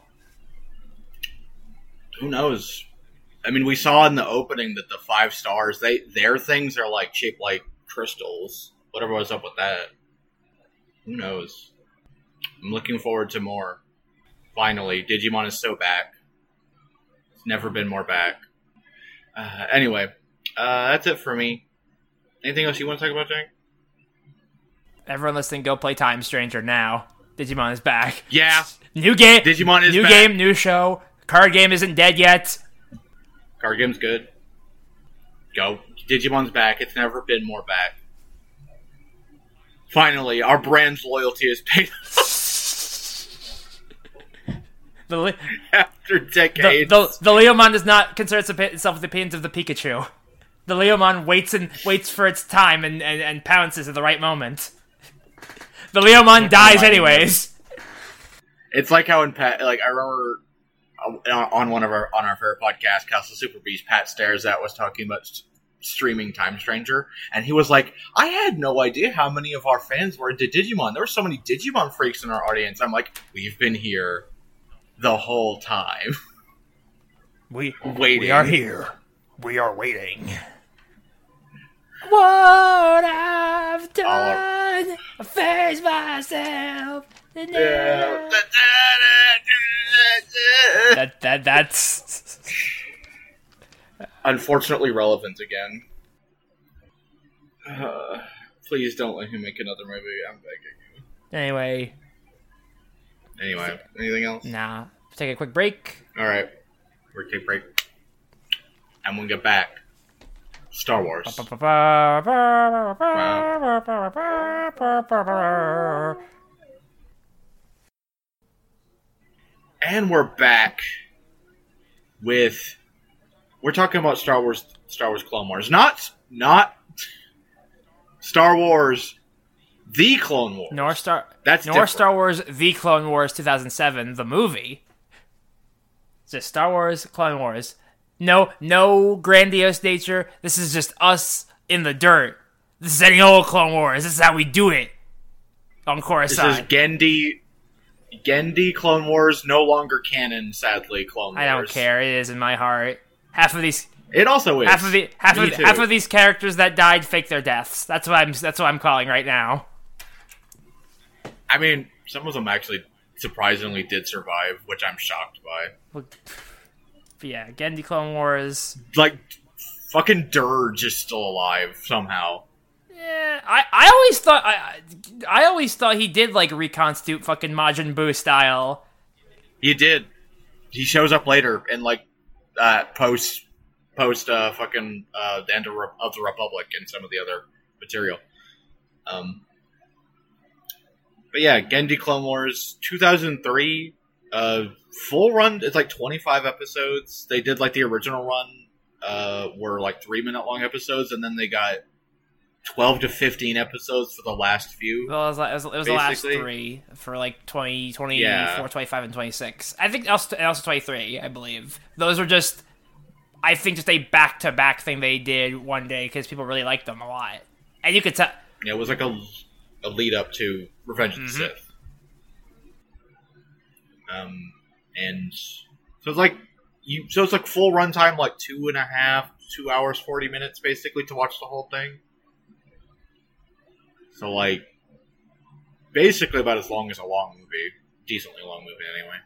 Who knows? I mean, we saw in the opening that the five stars, they their things are like shaped like crystals. Whatever was up with that. Who knows? I'm looking forward to more. Finally, Digimon is so back. It's never been more back. Uh, anyway, uh, that's it for me. Anything else you want to talk about, Jake? Everyone listening, go play Time Stranger now. Digimon is back. Yeah. New game. Digimon is new back. game, new show. Card game isn't dead yet. Card game's good. Go. Digimon's back. It's never been more back. Finally, our brand's loyalty is paid The li- after the, decades. the, the Leomon does not concern itself with the opinions of the Pikachu. The Leomon waits and waits for its time and, and, and pounces at the right moment. The Leomon dies anyways. It's like how in Pat, like I remember uh, on one of our on our favorite podcast, Castle Super Beast, Pat Stares at was talking about st- streaming Time Stranger, and he was like, "I had no idea how many of our fans were into Digimon. There were so many Digimon freaks in our audience." I'm like, "We've been here the whole time, We waiting. we are here. We are waiting." What I've done, I face myself. Yeah. That that that's Unfortunately relevant again. Uh, please don't let him make another movie. I'm begging you. anyway. Anyway, anything else? Nah, take a quick break. All right, we're gonna take a break, and we'll get back. Star Wars. And we're back with we're talking about Star Wars Star Wars Clone Wars. Not not Star Wars The Clone Wars. Nor Star That's nor different. Star Wars The Clone Wars two thousand seven, the movie. It's just Star Wars Clone Wars. No no grandiose nature. This is just us in the dirt. This is any old Clone Wars. This is how we do it. On This Coruscant. is Gendy Gendy Clone Wars, no longer canon, sadly, Clone Wars. I don't care. It is in my heart. Half of these It also is. half of the half Me of too. half of these characters that died fake their deaths. That's what I'm that's what I'm calling right now. I mean, some of them actually surprisingly did survive, which I'm shocked by. But yeah, Gendy Clone Wars. Like, fucking Dirge is still alive somehow. Yeah, I, I always thought I I always thought he did like reconstitute fucking Majin Buu style. He did. He shows up later in like uh, post post uh, fucking uh, the end of, Re- of the Republic and some of the other material. Um, but yeah, Gendy Clone Wars two thousand three, uh, full run. It's like twenty-five episodes. They did like the original run, uh, were like three minute long episodes, and then they got twelve to fifteen episodes for the last few. Well, it was, like, it was, it was the last Basically. three for like twenty, twenty-four, Yeah. twenty-five, and twenty-six. I think also, and also twenty-three, I believe. Those were just, I think, just a back-to-back thing they did one day because people really liked them a lot. And you could tell. Yeah, it was like a, a lead up to Revenge of the Mhm. Sith. Um, and so it's like you. So it's like full runtime, like two and a half, two hours, forty minutes, basically, to watch the whole thing. So like, basically about as long as a long movie, decently long movie anyway.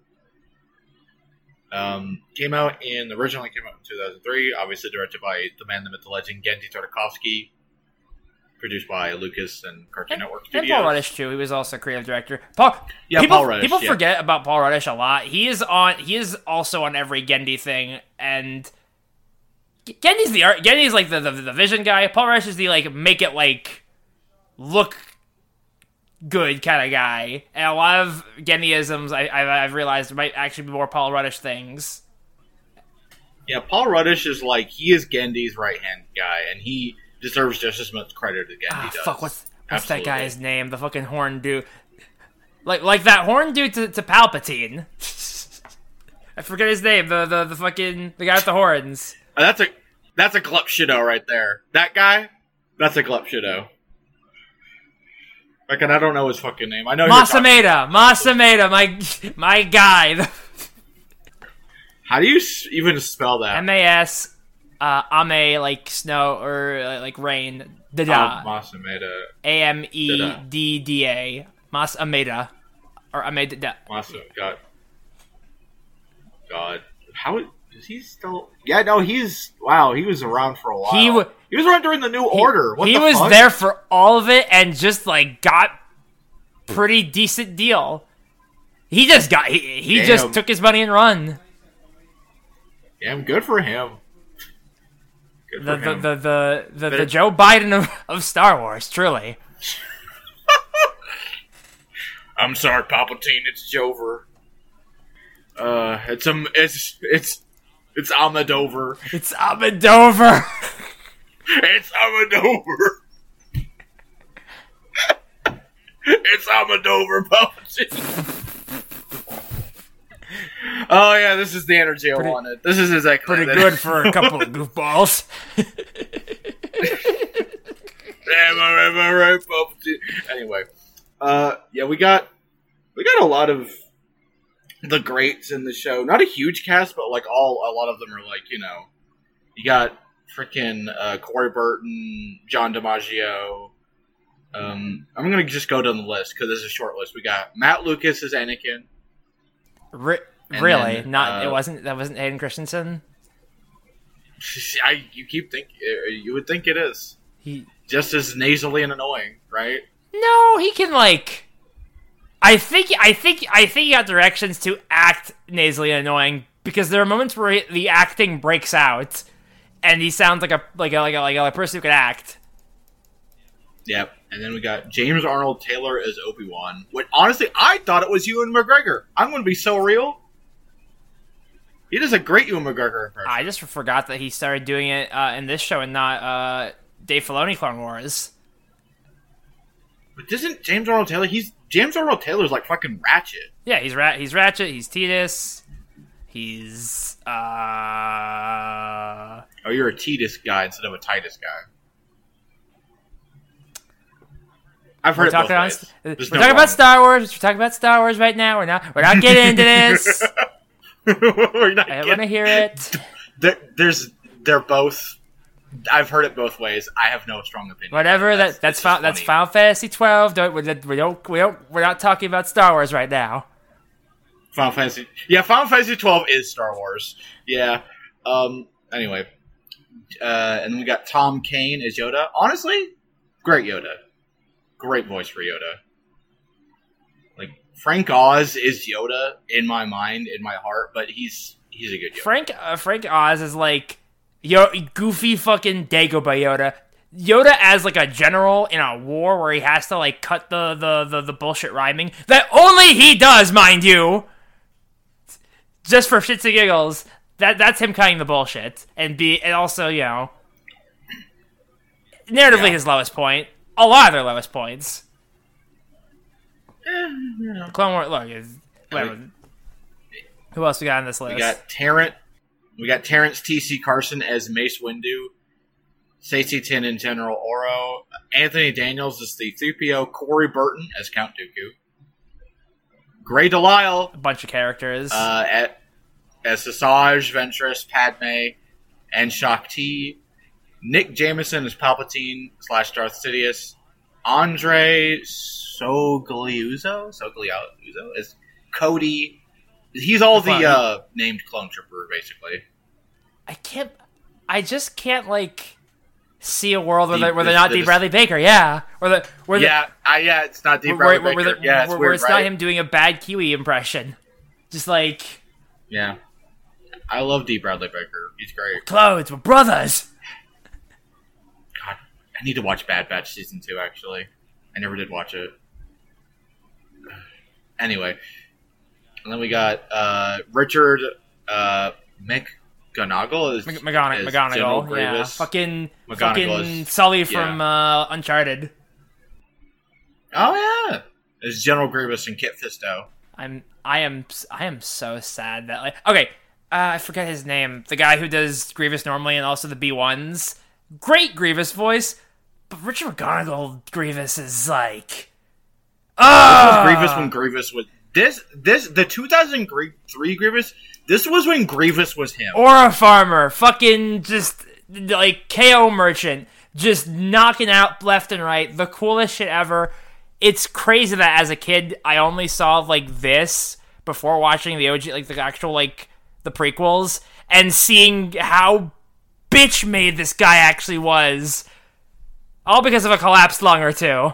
Um, came out in originally came out in two thousand three. Obviously directed by the man, the myth, the legend, Gendy Tartakovsky. Produced by Lucas and Cartoon And, Network and Studios. Paul Reddish too. He was also creative director. Paul, Yeah, people, Paul Reddish, People yeah. forget about Paul Reddish a lot. He is on. He is also on every Gendy thing, and Gendy's the art. Gendy's like the, the the vision guy. Paul Reddish is the like make it like look good kind of guy. And a lot of Gendyisms I, I I've realized might actually be more Paul Reddish things. Yeah, Paul Reddish is like, he is Gendy's right hand guy, and he deserves just as much credit as Gendy Ah, does. fuck. What's what's that Absolutely. guy's name? The fucking horn dude. Like like that horn dude to, to Palpatine. I forget his name. The, the the fucking the guy with the horns. Uh, that's a that's a Glup Shido right there. That guy, that's a Glup Shido. Like, and I don't know his fucking name. I know. you're talking- Masameda, Masameda, my my guy. How do you s- even spell that? M A S, uh, Ame like snow or uh, like rain. Oh, Dada. Masameda. A M E D D A. Masameda, or Ameda. Masa. God. God. How is he still? Yeah, no, he's wow. He was around for a while. He w- he was around during the New Order. What he the was fuck? there for all of it and just like got pretty decent deal. He just got he, he Damn. just took his money and run. Damn, good for him. Good The for the, him. the the the, the it- Joe Biden of, of Star Wars, truly. I'm sorry, Palpatine. It's Jover. Uh, it's um, it's it's it's Amadover. It's Amendover. It's Amadover. It's Amadover, Palpatine. Oh yeah, this is the energy I Pretty- wanted. This is exactly Pretty it. good for a couple of goofballs. Am I, am I right, Palpatine? Anyway, uh, yeah, we got we got a lot of the greats in the show. Not a huge cast, but like all a lot of them are like you know, you got freaking uh, Corey Burton, John DiMaggio. Um, I'm gonna just go down the list because this is a short list. We got Matt Lucas as Anakin. Re- And really? then, Not uh, it wasn't that wasn't Hayden Christensen? I you keep think you would think it is He just as nasally and annoying, right? No, he can like I think I think I think he got directions to act nasally annoying because there are moments where he, the acting breaks out and he sounds like a like a like a, like a person who could act. Yep. And then we got James Arnold Taylor as Obi-Wan. When honestly, I thought it was Ewan McGregor. I'm going to be so real. He does a great Ewan McGregor impression. I just forgot that he started doing it uh, in this show and not uh, Dave Filoni Clone Wars. But isn't James Arnold Taylor? He's James Arnold Taylor's like fucking Ratchet. Yeah, he's Rat. He's Ratchet. He's Tidus. He's uh. Oh, you're a Titus guy instead of a Titus guy. I've heard We're it both talking, on, ways. we're There's talking no about wrong. Star Wars. We're talking about Star Wars right now. We're not. We're not getting into this. We're not I getting- want to hear it. There, there's, they're both. I've heard it both ways. I have no strong opinion. Whatever. That's, That that's it's Final, just that's funny. Final Fantasy twelve. Don't we don't we don't we don't we're not talking about Star Wars right now. Final Fantasy. Yeah, Final Fantasy twelve is Star Wars. Yeah. Um. Anyway, uh, and then we got Tom Kane as Yoda. Honestly, great Yoda. Great voice for Yoda. Like Frank Oz is Yoda in my mind, in my heart, but he's he's a good Yoda. Frank uh, Frank Oz is like yo goofy fucking Dagobah Yoda. Yoda as like a general in a war where he has to like cut the the, the, the bullshit rhyming that only he does, mind you. Just for shits and giggles. That that's him cutting the bullshit and be and also, you know, narratively Yeah. his lowest point. A lot of their lowest points. Eh, you know. Clone Wars look is whatever. Who else we got on this list? We got Terrence. We got Terrence T C Carson as Mace Windu. Stacey Tin and General Oro. Anthony Daniels as the three P O. Corey Burton as Count Dooku. Gray Delisle a bunch of characters. uh, at, as Asajj Ventress, Padme, and Shakti. Nick Jameson as Palpatine slash Darth Sidious. Andre Sogliuzzo, Sogliuzzo as Cody. He's all the Fine. uh, named clone trooper, basically. I can't. I just can't like see a world where The- they're, where they're the- not the- D. Bradley Baker. Yeah, where the where the, Yeah, I, yeah, it's not Deep where, Bradley where, Baker. where, yeah, it's where, weird, where it's right? not him doing a bad Kiwi impression. Just like Yeah, I love D. Bradley Baker. He's great. clothes, we're brothers. God, I need to watch Bad Batch season two. Actually, I never did watch it. Anyway, and then we got uh, Richard uh, McGonagall as, McGonagall, as General McGonagall, yeah, Grievous. fucking McGonagall fucking is- Sully from uh, Uncharted. Oh yeah, as General Grievous and Kit Fisto. I'm I am I am so sad that like okay, uh, I forget his name. The guy who does Grievous normally and also the B ones. Great Grievous voice, but Richard McGonagall Grievous is like Ah, This was Grievous when Grievous was this this the two thousand three Grievous. This was when Grievous was him. Or a farmer, fucking just like K O merchant, just knocking out left and right. The coolest shit ever. It's crazy that as a kid I only saw like this before watching the O G, like the actual like the prequels, and seeing how bitch made this guy actually was, all because of a collapsed lung or two.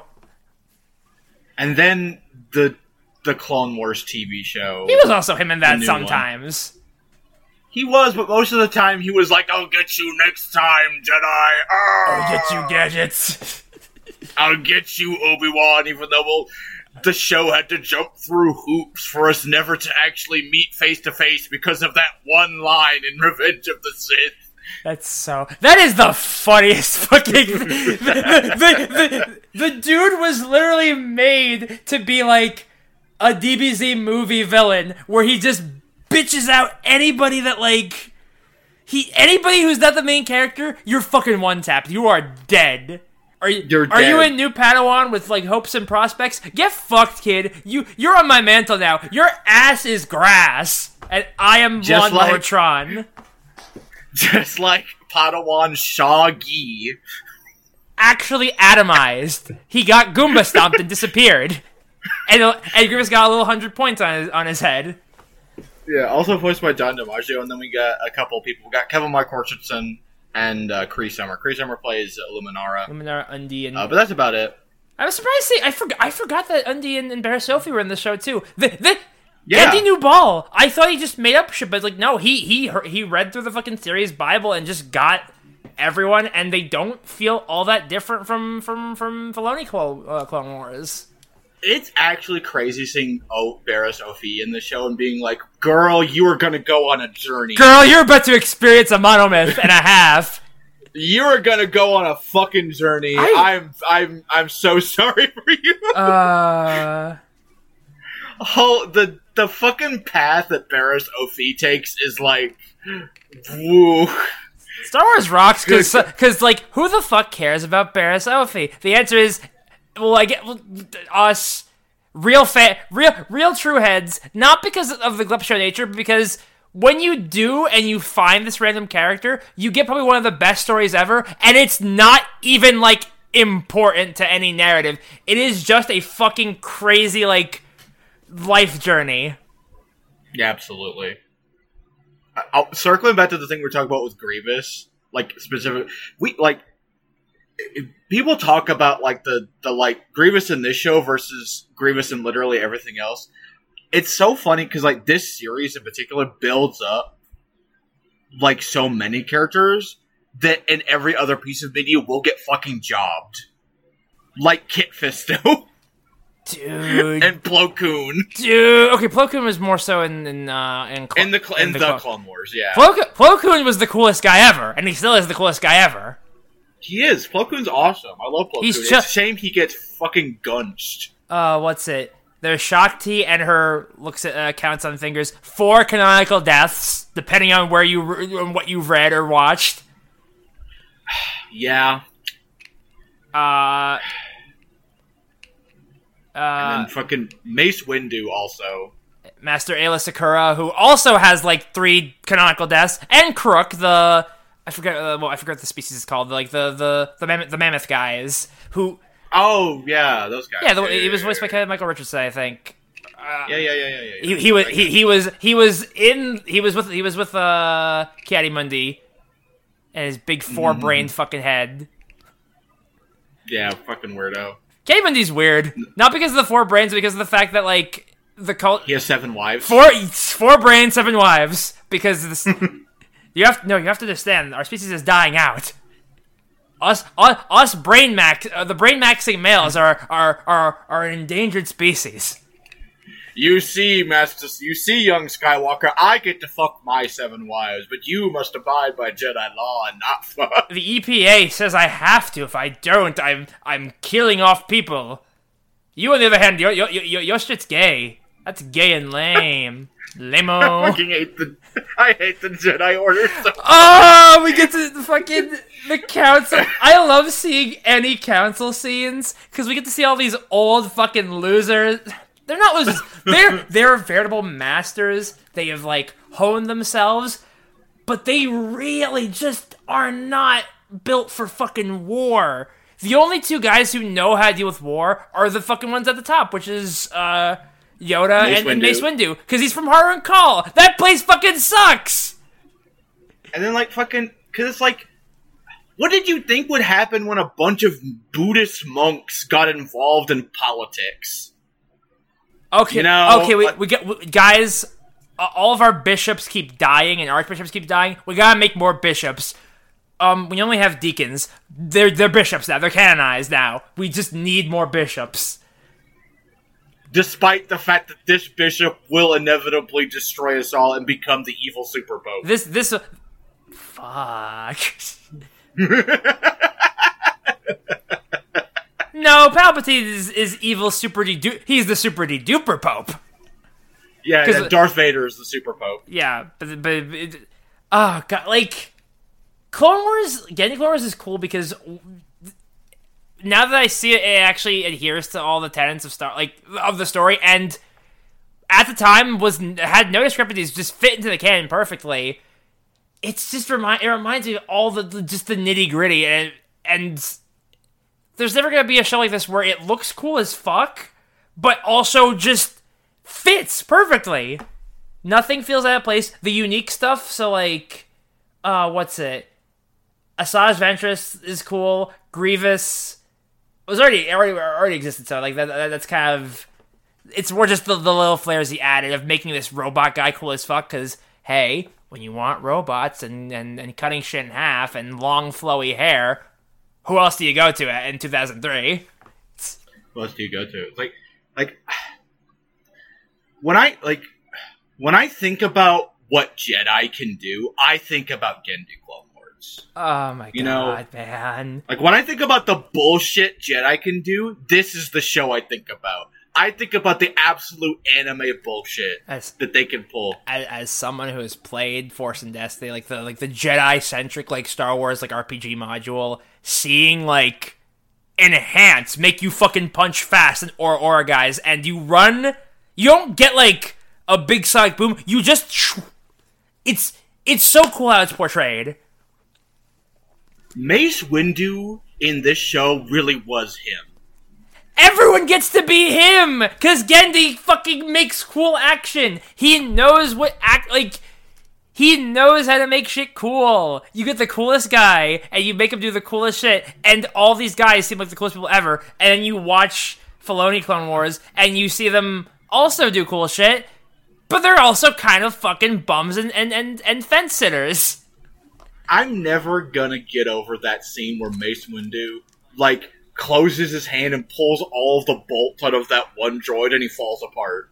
And then the the Clone Wars T V show. He was also him in that new sometimes. One. He was, but most of the time he was like, "I'll get you next time, Jedi. Ah! I'll get you, gadgets. I'll get you, Obi-Wan." Even though well, the show had to jump through hoops for us never to actually meet face to face because of that one line in Revenge of the Sith. That's so. That is the funniest fucking. the, the, the, the dude was literally made to be like a D B Z movie villain where he just bitches out anybody that like he anybody who's not the main character. You're fucking one tapped. You are dead. Are you? You're are dead. you a new Padawan with like hopes and prospects? Get fucked, kid. You you're on my mantle now. Your ass is grass, and I am Just Lawnmower like- Tron. Just like Padawan Shaggy. Actually atomized. He got Goomba stomped and disappeared. And, and Grievous got a little hundred points on his, on his head. Yeah, also voiced by John DiMaggio, and then we got a couple of people. We got Kevin Mike Richardson and uh, Cree Summer. Cree Summer plays Luminara. Luminara, Undy, and... Uh, but that's about it. I was surprised to see... I, forg- I forgot that Undy and, and Bear Sophie were in the show, too. The, the, Yeah. Andy Newball! I thought he just made up shit, but like, no, he, he, he read through the fucking series Bible and just got everyone, and they don't feel all that different from, from, from Filoni Clone, uh, Clone Wars. It's actually crazy seeing oh, Barriss Offee in the show and being like, "Girl, you are gonna go on a journey. Girl, you're about to experience a monomyth and a half. You are gonna go on a fucking journey. I- I'm, I'm, I'm so sorry for you." Uh... Oh, the the fucking path that Barriss Offee takes is like, woo. Star Wars rocks because, because, like, who the fuck cares about Barriss Offee? The answer is, well, I get well, us, real fa- real, real true heads, not because of the Glep Show nature, but because when you do and you find this random character, you get probably one of the best stories ever, and it's not even, like, important to any narrative. It is just a fucking crazy, like, life journey. Yeah, absolutely. I'll, circling back to the thing we we're talking about with Grievous, like specific, we like people talk about like the the like Grievous in this show versus Grievous in literally everything else. It's so funny because like this series in particular builds up like so many characters that in every other piece of media will get fucking jobbed, like Kit Fisto. Dude, and Plo Koon. dude. Okay, Plo Koon was more so in in uh, in, Cl- in the cl- in, in the, Cl- Clone Wars. Yeah, Plo, Plo Koon was the coolest guy ever, and he still is the coolest guy ever. he is. Plo Koon's awesome. I love Plo Koon. He's It's ju- a shame he gets fucking gunched. Uh, what's it? There's Shakti and her looks at uh, counts on fingers. Four canonical deaths, depending on where you re- on what you've read or watched. Yeah. Uh. Uh, And then fucking Mace Windu also. Master Ayla Sakura, who also has like three canonical deaths, and Crook, the I forget, uh, well, I forget what the species is called, like the the the mammoth, the mammoth guys, who Oh yeah, those guys. yeah, the, yeah, he was yeah, voiced by yeah. Kevin Michael Richardson, I think. Uh, Yeah, yeah, yeah, yeah, yeah. he, he was he, he was he was in he was with he was with uh Kiadi Mundi and his big four brained Mm-hmm. fucking head. Yeah, fucking weirdo. Kiadi Mundi's weird, not because of the four brains, but because of the fact that like the cult He has seven wives. four four brains, seven wives. Because this, you have no, you have to understand, our species is dying out. Us, us, us brain max, uh, the brain maxing males are are are are an endangered species. You see, Master, you see, young Skywalker, I get to fuck my seven wives, but you must abide by Jedi law and not fuck. The E P A says I have to. If I don't, I'm I'm killing off people. You, on the other hand, your your your, your shit's gay. That's gay and lame. I Lame-o. fucking hate the I hate the Jedi Order so much. Oh, we get to the fucking the council. I love seeing any council scenes because we get to see all these old fucking losers. They're not losers. They're they're veritable masters. They have like honed themselves, but they really just are not built for fucking war. The only two guys who know how to deal with war are the fucking ones at the top, which is uh, Yoda Mace and, and Windu. Mace Windu, because he's from Harun Kal. That place fucking sucks. And then, like, fucking... Because it's like... What did you think would happen when a bunch of Buddhist monks got involved in politics? Okay, You know, okay, we, like- we get... We, guys, uh, all of our bishops keep dying and archbishops keep dying. We gotta make more bishops. Um, we only have deacons. They're, they're bishops now. They're canonized now. We just need more bishops. Despite Despite the fact that this bishop will inevitably destroy us all and become the evil super pope. This... this... Uh, fuck... No, Palpatine is, is evil super de he's the super de duper pope. Yeah, 'Cause- and Darth Vader is the super pope. Yeah, but but it, oh god, like Clone Wars, getting Clone Wars is cool because now that I see it, it actually adheres to all the tenets of Star like of the story, and at the time was had no discrepancies, just fit into the canon perfectly. It's just remind it reminds me of all the, the just the nitty gritty, and and there's never gonna be a show like this where it looks cool as fuck, but also just fits perfectly. Nothing feels out of place. The unique stuff, so like, uh, what's it? Asajj Ventress is cool. Grievous was already already already existed, so like that, that that's kind of it's more just the, the little flares he added of making this robot guy cool as fuck. Because hey, when you want robots and, and, and cutting shit in half and long flowy hair, who else do you go to in two thousand three? What else do you go to? It's like, like when I like when I think about what Jedi can do, I think about Gendy Clone Wars. Oh my You know- god, man. Like when I think about the bullshit Jedi can do, this is the show I think about. I think about the absolute anime bullshit As, that they can pull. as as someone who has played Force and Destiny, like the like the Jedi centric like Star Wars like R P G module, seeing like enhance, make you fucking punch fast and or aura guys, and you run, you don't get like a big sonic boom. You just it's it's so cool how it's portrayed. Mace Windu in this show really was him. Everyone gets to be him, cause Gendy fucking makes cool action. He knows what act like. He knows how to make shit cool. You get the coolest guy, and you make him do the coolest shit, and all these guys seem like the coolest people ever. And then you watch Filoni Clone Wars, and you see them also do cool shit, but they're also kind of fucking bums and and and, and fence sitters. I'm never gonna get over that scene where Mace Windu, like, closes his hand and pulls all of the bolts out of that one droid and he falls apart.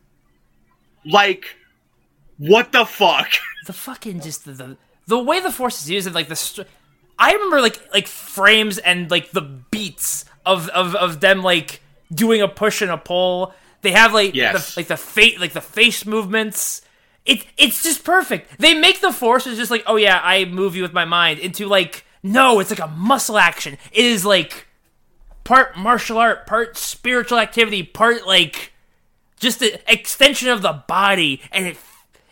Like, what the fuck? The fucking just the the, the way the Force is used, and like the str- I remember like like frames and like the beats of of of them like doing a push and a pull. They have like Yes. the, like the face like the face movements. It it's just perfect. They make the Force is just like, oh yeah, I move you with my mind, into like, no, it's like a muscle action. It is like part martial art, part spiritual activity, part like just an extension of the body, and it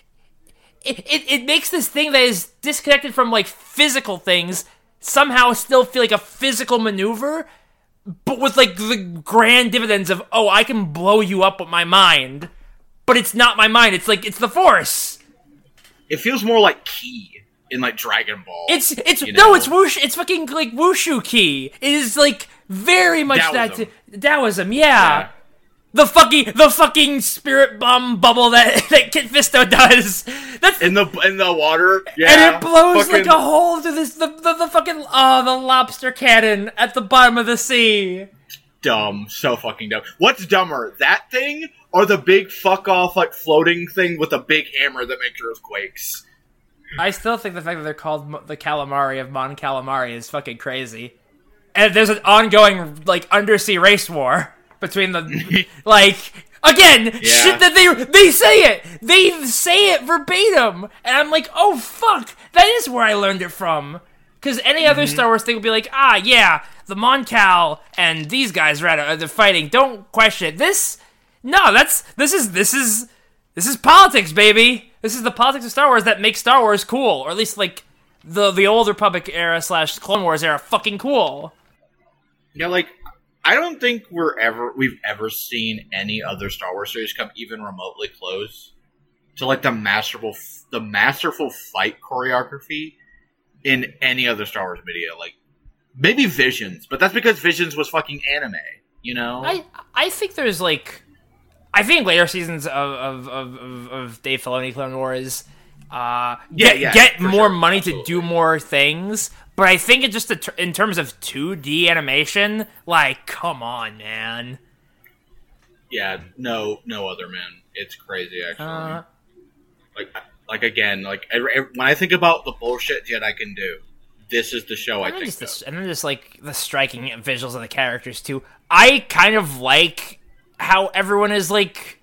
It, it it makes this thing that is disconnected from like physical things somehow still feel like a physical maneuver, but with like the grand dividends of, oh, I can blow you up with my mind, but it's not my mind. It's like it's the Force. It feels more like Ki in, like, Dragon Ball. It's it's you no, know? it's whoosh. It's fucking like wushu ki. It is like very much Taoism. that Taoism. Yeah. Yeah. The fucking the fucking spirit bomb bubble that that Kit Fisto does. That's In the in the water, yeah. and it blows fucking- like a hole through this the, the the fucking oh the lobster cannon at the bottom of the sea. dumb, so fucking dumb. What's dumber, that thing or the big fuck off like floating thing with a big hammer that makes earthquakes? I still think the fact that they're called Mo- the calamari of Mon Calamari is fucking crazy. And there's an ongoing like undersea race war between the like Again, Yeah. shit that they they say it. They say it verbatim, and I'm like, oh fuck, that is where I learned it from. Because any other mm-hmm. Star Wars thing would be like, ah, yeah, the Mon Cal and these guys are, are they're fighting. Don't question it. This, no, that's this is this is this is politics, baby. This is the politics of Star Wars that makes Star Wars cool, or at least like the the old Republic era slash Clone Wars era fucking cool. Yeah, like. I don't think we're ever we've ever seen any other Star Wars series come even remotely close to like the masterful the masterful fight choreography in any other Star Wars media. Like maybe Visions, but that's because Visions was fucking anime, you know. I I think there's like I think later seasons of of of, of, of Dave Filoni Clone Wars uh, get yeah, yeah, get more sure. money Absolutely. to do more things. But I think it just in terms of two D animation, like, come on, man. Yeah, no, no other, man. It's crazy, actually. Uh, like, like again, like every, every, when I think about the bullshit Jedi can do, this is the show I think just of. The, and then just like the striking visuals of the characters too. I kind of like how everyone is like,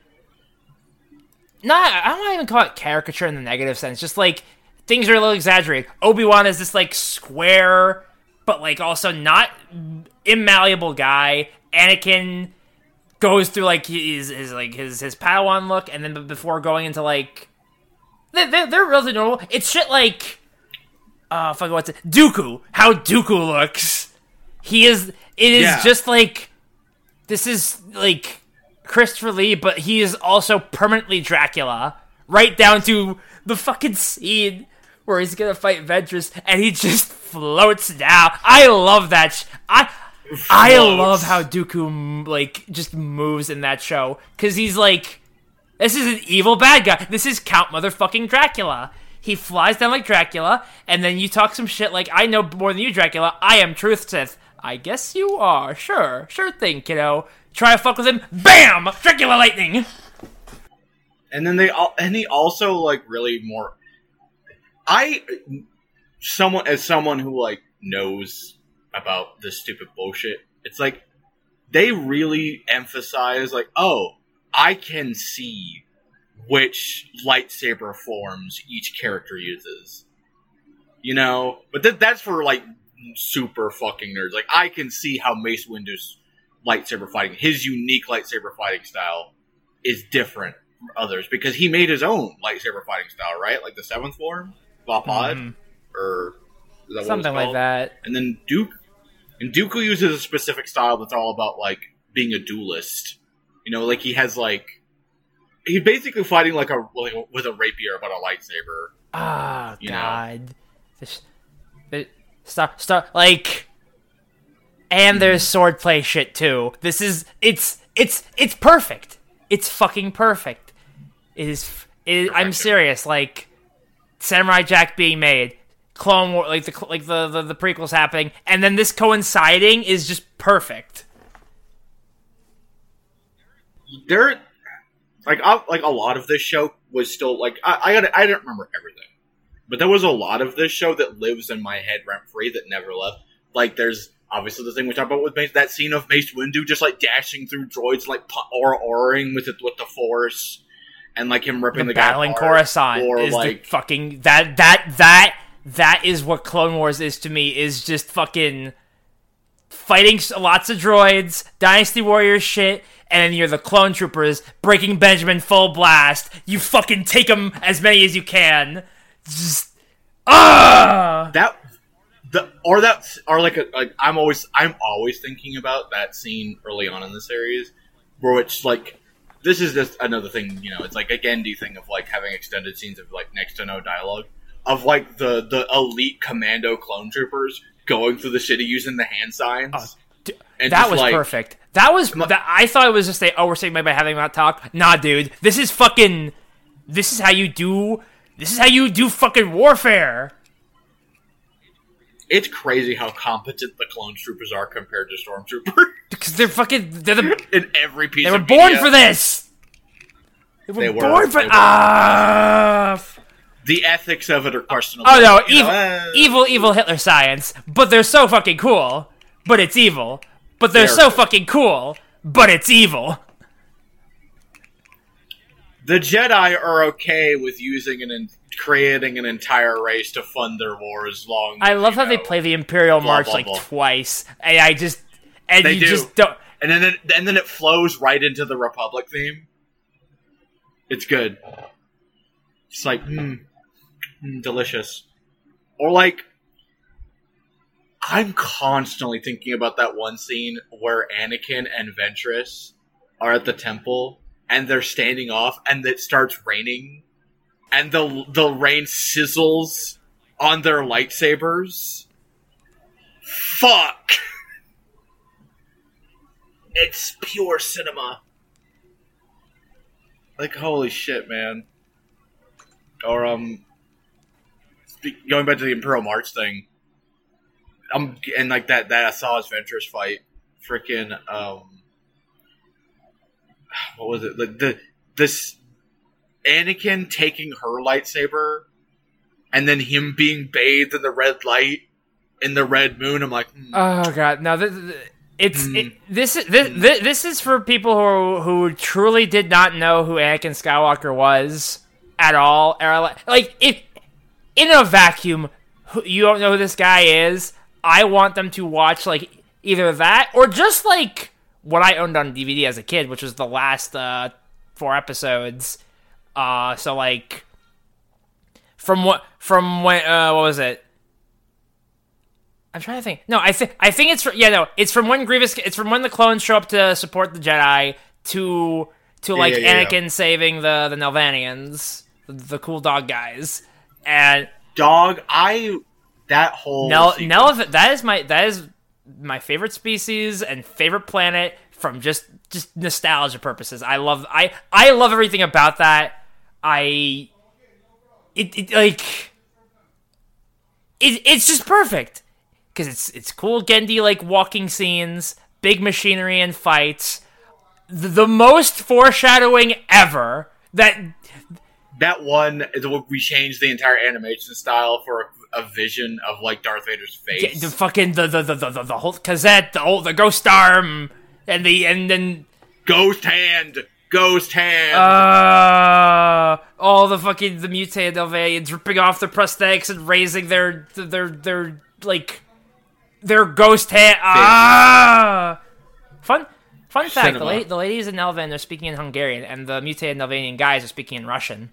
not. I don't even call it caricature in the negative sense. Just like. Things are a little exaggerated. Obi-Wan is this, like, square, but, like, also not immalleable guy. Anakin goes through, like, his, his like, his, his Padawan look, and then before going into, like... They're, they're relatively normal. It's shit like... Uh, fuck, what's it? Dooku. How Dooku looks. He is... It is yeah. just, like... This is, like, Christopher Lee, but he is also permanently Dracula. Right down to the fucking scene... where he's gonna fight Ventress, and he just floats down. I love that. Sh- I floats. I love how Dooku like just moves in that show because he's like, this is an evil bad guy. This is Count motherfucking Dracula. He flies down like Dracula, and then you talk some shit like, I know more than you, Dracula. I am Truth Sith. I guess you are. Sure, sure thing, kiddo. Try to fuck with him. Bam! Dracula lightning. And then they all, and he also like really more. I, someone as someone who like knows about this stupid bullshit, it's like they really emphasize like, oh, I can see which lightsaber forms each character uses, you know. But th- that's for like super fucking nerds. Like I can see how Mace Windu's lightsaber fighting, his unique lightsaber fighting style, is different from others because he made his own lightsaber fighting style, right? Like the seventh form. Vapad, mm. or is that something like that. And then Duke, and Dooku uses a specific style that's all about like being a duelist. You know, like he has like he's basically fighting like a like a, with a rapier but a lightsaber. Oh God, this, this, stop, stop, like, and there's swordplay shit too. This is it's it's it's perfect. It's fucking perfect. It is. It, I'm serious. Like. Samurai Jack being made, Clone War, like the like the, the the prequels happening, and then this coinciding is just perfect. There, like, I, like a lot of this show was still like I I, gotta, I didn't remember everything, but there was a lot of this show that lives in my head rent free that never left. Like, there's obviously the thing we talked about with Mace, that scene of Mace Windu just like dashing through droids, like or oraing with it with the Force. And like him ripping the, the battling guy apart, Coruscant or is like the fucking that that that that is what Clone Wars is to me. Is just fucking fighting lots of droids, Dynasty Warriors shit, and then you're the clone troopers breaking Benjamin full blast. You fucking take them as many as you can. Just ah that the or that or like a, like I'm always I'm always thinking about that scene early on in the series where it's like. This is just another thing, you know, it's like a Gendy thing of, like, having extended scenes of, like, next to no dialogue. Of, like, the, the elite commando clone troopers going through the city using the hand signs. Oh, d- that was like, perfect. That was... That, I thought it was just a, oh, we're saying by having that talk. Nah, dude. This is fucking... This is how you do... This is how you do fucking warfare. It's crazy how competent the clone troopers are compared to stormtroopers. Because they're fucking... They're the... In every piece They were of born media. for this! They were, they were born for... They were. Ah! The ethics of it are questionable. Oh, no. Evil, know, uh, evil, evil Hitler science. But they're so fucking cool. But it's evil. But they're, they're so cool. fucking cool. But it's evil. The Jedi are okay with using an creating an entire race to fund their wars. Long, I love you how know, they play the Imperial blah, March blah, like blah. twice, and I just and They you do. just don't. and then it, and then it flows right into the Republic theme. It's good. It's like, mm, mm, delicious. Or like, I'm constantly thinking about that one scene where Anakin and Ventress are at the temple and they're standing off and it starts raining and the the rain sizzles on their lightsabers. Fuck! It's pure cinema. Like, holy shit, man. Or, um, spe- going back to the Imperial March thing, um, and like that, that Asajj Ventress fight, freaking, um, what was it? The, the, this Anakin taking her lightsaber, and then him being bathed in the red light, in the red moon, I'm like, hmm. Oh god, no, this, it's Mm. it, this is this, this this is for people who who truly did not know who Anakin Skywalker was at all. Or like, like if in a vacuum, who- you don't know who this guy is. I want them to watch like either that or just like what I owned on D V D as a kid, which was the last uh, four episodes. Uh, so like from what from when uh, what was it? I'm trying to think. No, I think I think it's for, yeah, no, it's from when Grievous. It's from when the clones show up to support the Jedi to to like yeah, yeah, Anakin yeah. saving the the Nelvanians, the, the cool dog guys, and Dog, I, that whole Nel sequence- Nel that is my that is my favorite species and favorite planet from just just nostalgia purposes. I love I I love everything about that. I it, it like it it's just perfect. Because it's it's cool Gendy like walking scenes, big machinery and fights, the, the most foreshadowing ever. That That one is what we changed the entire animation style for a, a vision of like Darth Vader's face. the fucking the the the the, the, the whole cassette, the old the ghost arm, and the and then Ghost hand, ghost hand. uh all the fucking the mutated Elvanians ripping off their prosthetics and raising their their their like their ghost hand. Ah, fun. Fun fact: the, Cinema. la- the ladies in Nelvan are speaking in Hungarian, and the mutated Nelvanian guys are speaking in Russian.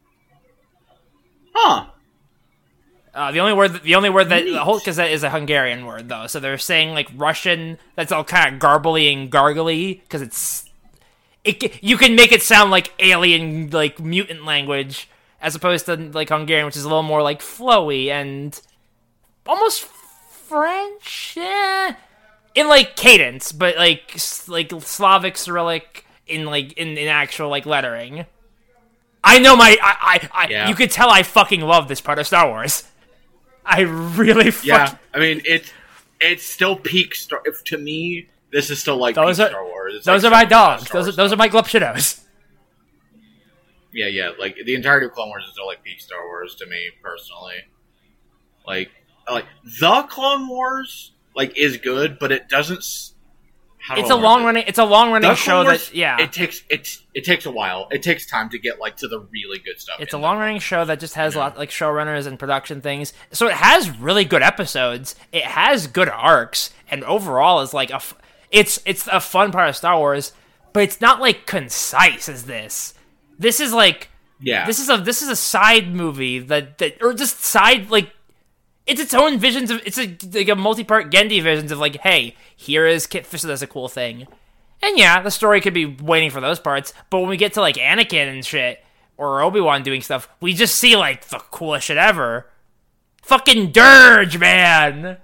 huh? Uh, the only word, the only word that Neat. the whole cassette is a Hungarian word, though. So they're saying like Russian. That's all kind of garbly and gargly because it's it. ca- You can make it sound like alien, like mutant language, as opposed to like Hungarian, which is a little more like flowy and almost French, eh, in like cadence, but like s- like Slavic Cyrillic in like in, in actual like lettering. I know my I I, I Yeah. you could tell I fucking love this part of Star Wars. I really fucking Yeah, I mean it's it's still peak Star. If to me, this is still like Those peak are- Star Wars. It's those like are my Star dogs. Wars Those are, those are my Glupshidos. Yeah, yeah. Like the entirety of Clone Wars is still like peak Star Wars to me personally. Like, like the Clone Wars like is good, but it doesn't. s- How do It's I a word long it? running. It's a long running The show Clone Wars, that yeah. It takes it it takes a while. It takes time to get like to the really good stuff. It's in a there. long running show that just has a Yeah. lot like showrunners and production things. So it has really good episodes. It has good arcs, and overall is like a. F- it's it's a fun part of Star Wars, but it's not like concise as this. This is like Yeah. this is a this is a side movie that that or just side like. It's its own visions of it's a like a multi-part Gendy visions of like, hey, here is Kit Fisto as a cool thing. And yeah, the story could be waiting for those parts, but when we get to like Anakin and shit, or Obi-Wan doing stuff, we just see like the coolest shit ever. Fucking Dirge, man!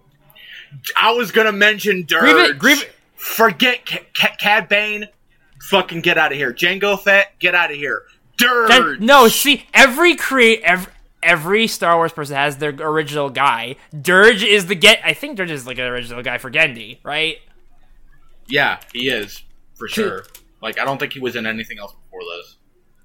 I was gonna mention Dirge. Grievous- Grievous- Forget C- C- Cad Bane. Fucking get out of here. Jango Fett, get out of here. Dirge. That- no, see, every create every, every Star Wars person has their original guy. Dirge is the get. I think Dirge is like an original guy for Gendy, right? Yeah, he is for sure. Like, I don't think he was in anything else before this.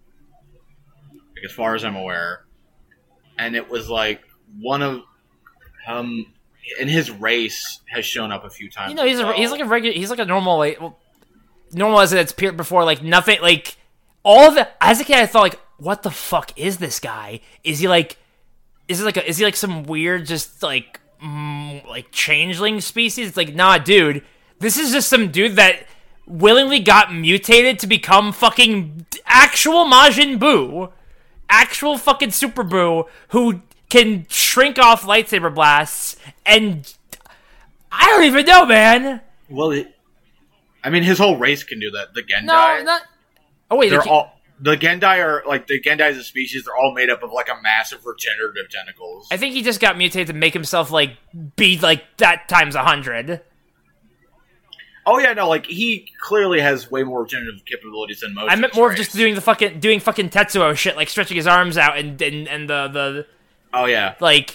Like, as far as I'm aware, and it was like one of um, and his race has shown up a few times. You know, he's as a, well. he's like a regular. He's like a normal like well, normal as it's appeared before. Like nothing. Like all of it, as a kid, I thought, like, what the fuck is this guy? Is he like, is he like, a, is he like some weird, just like, mm, like changeling species? It's like, nah, dude, this is just some dude that willingly got mutated to become fucking actual Majin Buu, actual fucking Super Buu, who can shrink off lightsaber blasts, and I don't even know, man. Well, it, I mean, his whole race can do that. The Gendai. No, not. Oh wait, they're they all the Gendai are like the Gendai as a species. They're all made up of like a massive regenerative tentacles. I think he just got mutated to make himself like be like that times a hundred. Oh yeah, no, like he clearly has way more regenerative capabilities than most. I meant of more of race. just doing the fucking doing fucking Tetsuo shit, like stretching his arms out and and, and the the Oh yeah, like.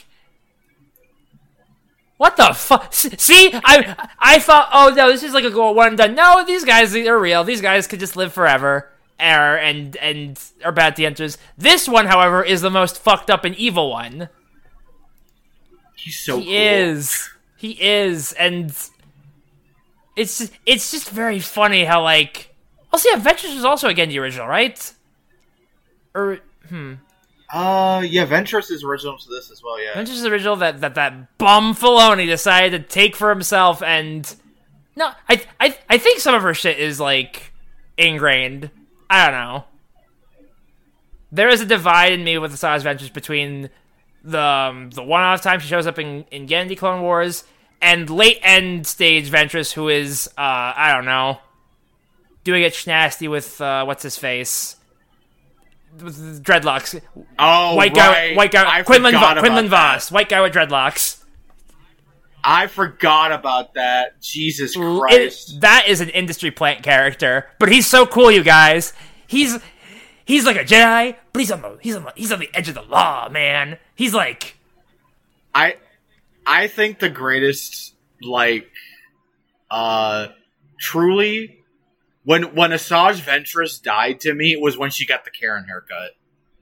What the fuck? See, I I thought, oh no, this is like a go one and done. No, these guys are real. These guys could just live forever, are and and are bad Tientras. This one, however, is the most fucked up and evil one. he's so. He cool. is. He is, and it's just, it's just very funny how like. Oh, see, Adventures was also again the original, right? Or hmm. Uh, yeah, Ventress is original to this as well. Yeah, Adventures is the original that that that bum Filoni decided to take for himself, and no, I I I think some of her shit is like ingrained. I don't know. There is a divide in me with the Saw's Adventures between the um, the one-off time she shows up in in Genndy Clone Wars and late end stage Ventress, who is uh I don't know, doing it schnasty with uh, what's his face. With dreadlocks. Oh, white guy, right. white guy, I Quinlan, forgot Va- Quinlan about Voss, white guy with dreadlocks. I forgot about that. Jesus It- Christ! that is an industry plant character, but he's so cool, you guys. He's he's like a Jedi, but he's on the he's on the, he's on the edge of the law, man. He's like I, I think the greatest, like, uh, truly. When when Asajj Ventress died to me was when she got the Karen haircut.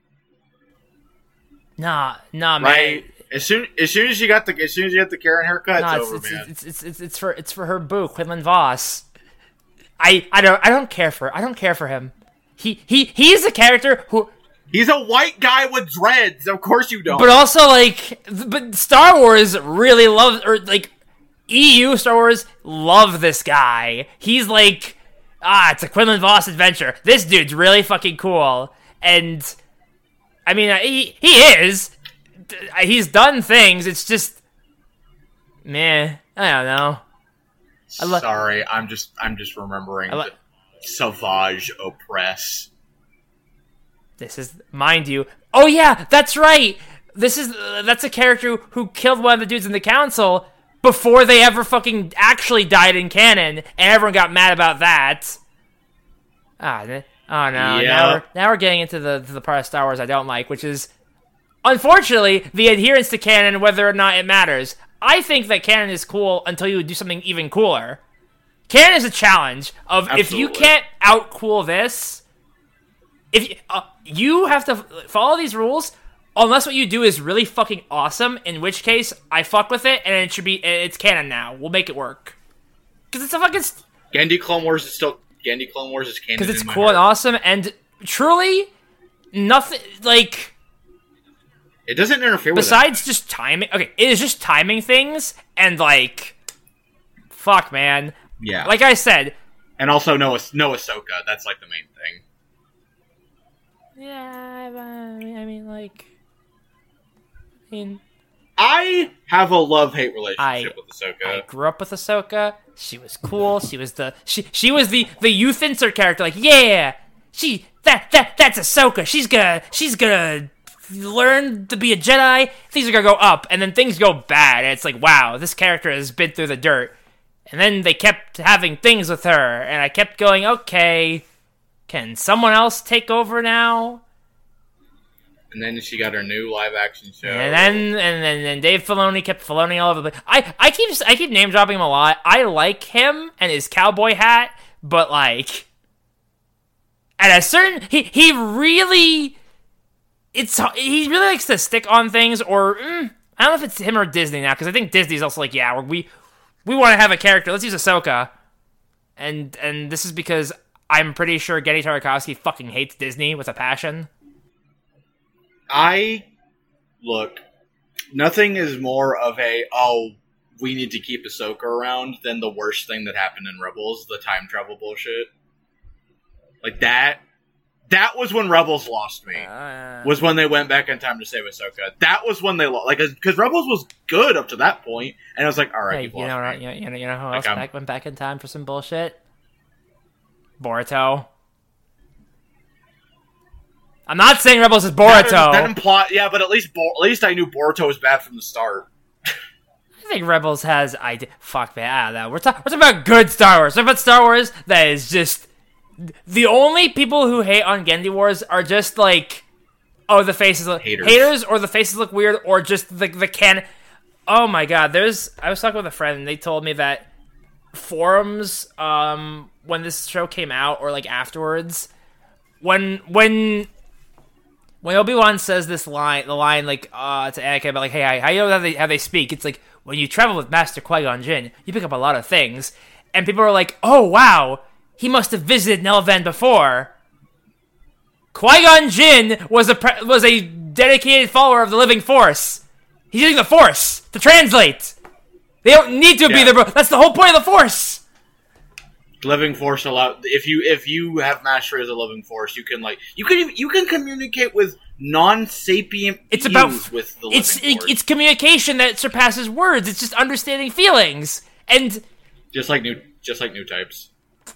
nah, nah, man. Right? As soon as soon as you got the as soon as you got the Karen haircut, Nah, it's, it's, over, it's, man. it's, it's, it's, it's for it's for her boo, Quinlan Voss. I I don't I don't care for I don't care for him. He he he is a character who. He's a white guy with dreads. Of course you don't. But also, like, but Star Wars really loves, or like, E U Star Wars love this guy. He's like, ah, it's a Quinlan Voss adventure. This dude's really fucking cool, and I mean, he he is. He's done things. It's just, meh. I don't know. I lo- Sorry, I'm just I'm just remembering I lo- the Savage Opress. This is, mind you. Oh yeah, that's right. This is uh, that's a character who killed one of the dudes in the council before they ever fucking actually died in canon, and everyone got mad about that. Ah, th- oh no. Yeah. Now we're now we're getting into the to the part of Star Wars I don't like, which is unfortunately the adherence to canon, whether or not it matters. I think that canon is cool until you do something even cooler. Canon is a challenge of if you Absolutely. can't outcool this. If you, uh, you have to follow these rules, unless what you do is really fucking awesome, in which case I fuck with it, and it should be it's canon now. We'll make it work because it's a fucking Genndy Clone Wars is still Genndy Clone Wars is canon because it's in my cool and heart. awesome, and truly nothing like It doesn't interfere with besides just timing. Okay, it is just timing things, and like fuck, man. it. Yeah, Like I said, and also no no Ahsoka. That's like the main thing. yeah. I mean, I mean like, I mean. I have a love hate relationship I- with Ahsoka. I grew up with Ahsoka. She was cool. She was the she she was the the youth insert character. Like, yeah, she that that that's Ahsoka. She's gonna she's gonna learn to be a Jedi. Things are gonna go up, and then things go bad. And it's like, wow, this character has been through the dirt. And then they kept having things with her, and I kept going, okay, can someone else take over now? And then she got her new live action show. And then and then and Dave Filoni kept Filoni all over the place. I, I keep I keep name dropping him a lot. I like him and his cowboy hat, but like at a certain he he really it's he really likes to stick on things, or mm, I don't know if it's him or Disney now, because I think Disney's also like, yeah, we we want to have a character. Let's use Ahsoka, and and this is because I'm pretty sure Genny Tartakovsky fucking hates Disney with a passion. I look. Nothing is more of a oh we need to keep Ahsoka around than the worst thing that happened in Rebels, the time travel bullshit. Like that. That was when Rebels lost me. Uh, was when they went back in time to save Ahsoka. That was when they lost. Like, because Rebels was good up to that point, and I was like, all right, hey, you know, right, you know, you know who else like, back, went back in time for some bullshit? Boruto. I'm not saying Rebels is Boruto. That, that implies, yeah, but at least Bo- at least I knew Boruto was bad from the start. I think Rebels has idea. Fuck man, I don't know. We're, ta- we're talking about good Star Wars. We're talking about Star Wars that is just. The only people who hate on Genndy Wars are just like, oh, the faces look haters, haters or the faces look weird, or just the the can. Oh my god, there's. I was talking with a friend, and they told me that forums, um, when this show came out, or like afterwards, when when when Obi-Wan says this line, the line like uh to Anakin about like, hey, how you know how they how they speak? It's like when you travel with Master Qui-Gon Jinn, you pick up a lot of things, and people are like, oh wow. He must have visited Nelvana before. Qui-Gon Jinn was a pre- was a dedicated follower of the Living Force. He's using the Force to translate. They don't need to yeah. be there. That's the whole point of the Force. Living Force allow if you if you have mastery as a Living Force, you can like you can you can communicate with non-sapient. It's about with the it's Living Force. It's communication that surpasses words. It's just understanding feelings and just like new just like new types.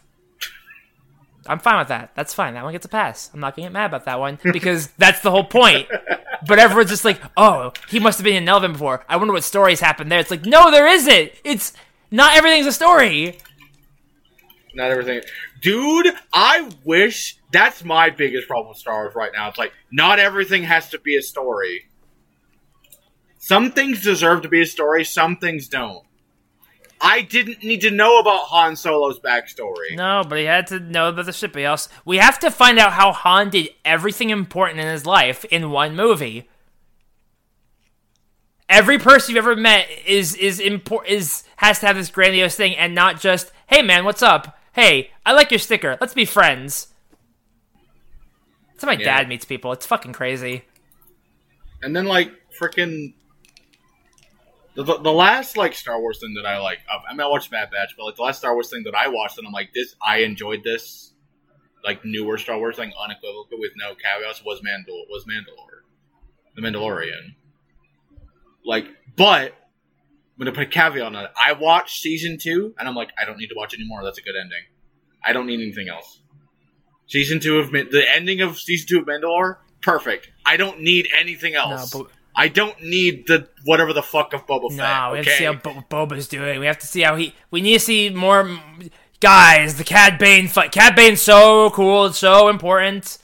I'm fine with that. That's fine. That one gets a pass. I'm not going to get mad about that one because that's the whole point. But everyone's just like, oh, he must have been in Nelvana before. I wonder what stories happened there. It's like, no, there isn't. It's not everything's a story. Not everything. Dude, I wish that's my biggest problem with Star Wars right now. It's like, not everything has to be a story. Some things deserve to be a story. Some things don't. I didn't need to know about Han Solo's backstory. No, but he had to know about the ship. He also, we have to find out how Han did everything important in his life in one movie. Every person you've ever met is is impor- is has to have this grandiose thing, and not just, hey man, what's up? Hey, I like your sticker. Let's be friends. That's how my yeah. dad meets people. It's fucking crazy. And then like freaking. The, the last, like, Star Wars thing that I, like, I mean, I watched Bad Batch, but, like, the last Star Wars thing that I watched, and I'm like, this, I enjoyed this, like, newer Star Wars thing, unequivocally, with no caveats, was Mandal- was Mandalore. The Mandalorian. Like, but, I'm gonna put a caveat on it. I watched Season two, and I'm like, I don't need to watch anymore, that's a good ending. I don't need anything else. Season two of, the ending of Season two of Mandalore, perfect. I don't need anything else. No, but- I don't need the whatever the fuck of Boba Fett. No, we okay? have to see how Bo- Boba's doing. We have to see how he. We need to see more guys. The Cad Bane fight. Cad Bane's so cool. It's so important.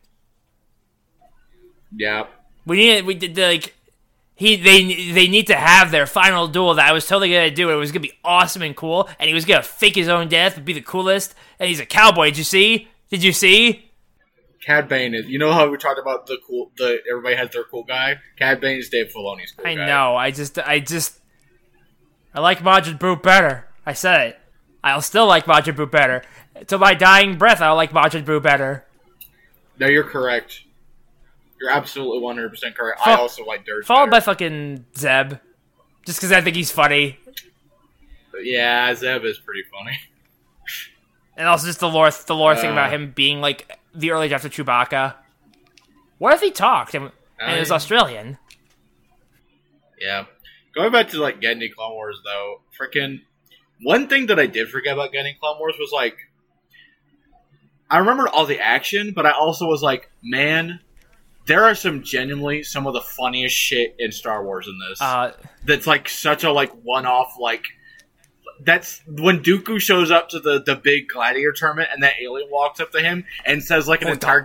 Yeah. We need. We did like. He they they need to have their final duel that I was totally gonna do. It was gonna be awesome and cool, and he was gonna fake his own death and be the coolest. And he's a cowboy. Did you see? Did you see? Cad Bane is. You know how we talked about the cool. The everybody has their cool guy. Cad Bane is Dave Filoni's cool I guy. I know. I just. I just. I like Majin Buu better. I said it. I'll still like Majin Buu better. Till my dying breath, I'll like Majin Buu better. No, you're correct. You're absolutely one hundred percent correct. Fo- I also like Dirge Followed better. by fucking Zeb. Just because I think he's funny. Yeah, Zeb is pretty funny. And also just the lore, the lore uh, thing about him being like the early draft of Chewbacca. What if he talked and, and it was Australian? Yeah. Going back to like Genndy Clone Wars though, freaking one thing that I did forget about Genndy Clone Wars was like I remembered all the action, but I also was like, man, there are some genuinely some of the funniest shit in Star Wars in this. Uh, that's like such a like one-off like. That's when Dooku shows up to the, the big gladiator tournament, and that alien walks up to him and says like an entire.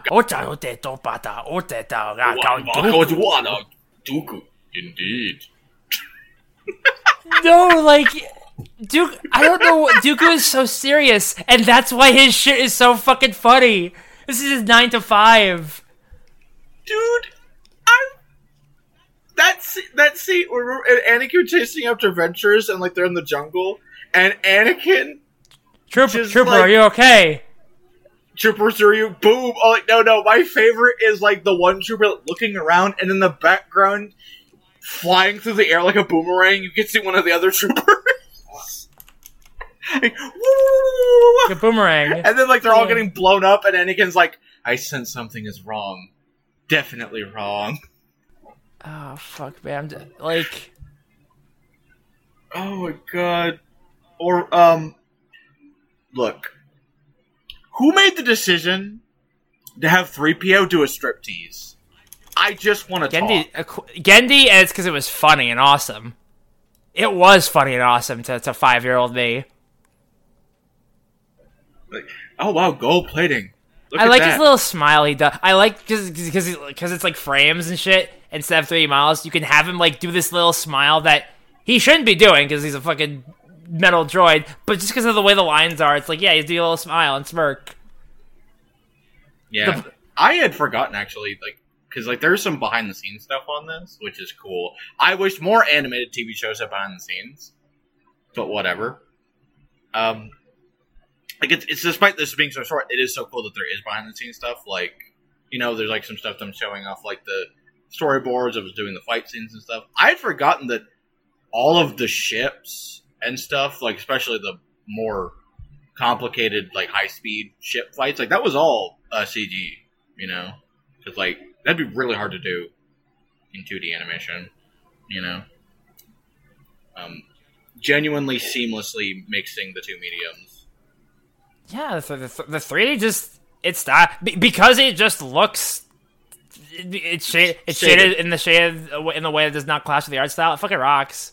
Dooku, indeed. No, like Duke. I don't know. Dooku is so serious, and that's why his shit is so fucking funny. This is his nine to five. Dude, I that that scene where Anakin chasing after Ventress and like they're in the jungle, and Anakin, Trooper, Trooper, like, are you okay? trooper through you, boom. Oh, like, no, no. My favorite is like the one trooper looking around, and in the background, flying through the air like a boomerang, you can see one of the other troopers. Like, woo! A boomerang. And then like they're all Yeah. getting blown up, and Anakin's like, I sense something is wrong. Definitely wrong. Oh fuck, man! I'm just, like, Oh my god. Or, um, look. Who made the decision to have three P O do a striptease? I just want to Gendy, talk. uh, Gendy, and it's because it was funny and awesome. It was funny and awesome to, to five-year-old me. Like, oh wow, gold plating. Look I at like that. his little smile he does. I like because because it's like frames and shit instead of three D models. You can have him like do this little smile that he shouldn't be doing because he's a fucking metal droid. But just because of the way the lines are, it's like, yeah, he's doing a little smile and smirk. Yeah, The- I had forgotten actually, like, because like there's some behind the scenes stuff on this, which is cool. I wish more animated T V shows had behind the scenes, but whatever. Um, like it's it's despite this being so short, it is so cool that there is behind the scenes stuff. Like, you know, there's like some stuff them showing off like the storyboards of doing the fight scenes and stuff. I had forgotten that all of the ships and stuff, like especially the more complicated, like high speed ship fights, like that was all uh, C G. You know, because like that'd be really hard to do in two D animation. You know, um, genuinely seamlessly mixing the two mediums. Yeah, the, the, the three D just it's that because it just looks it, it's shaded it's Shaded. shaded in the shade in the way that does not clash with the art style. It fucking rocks.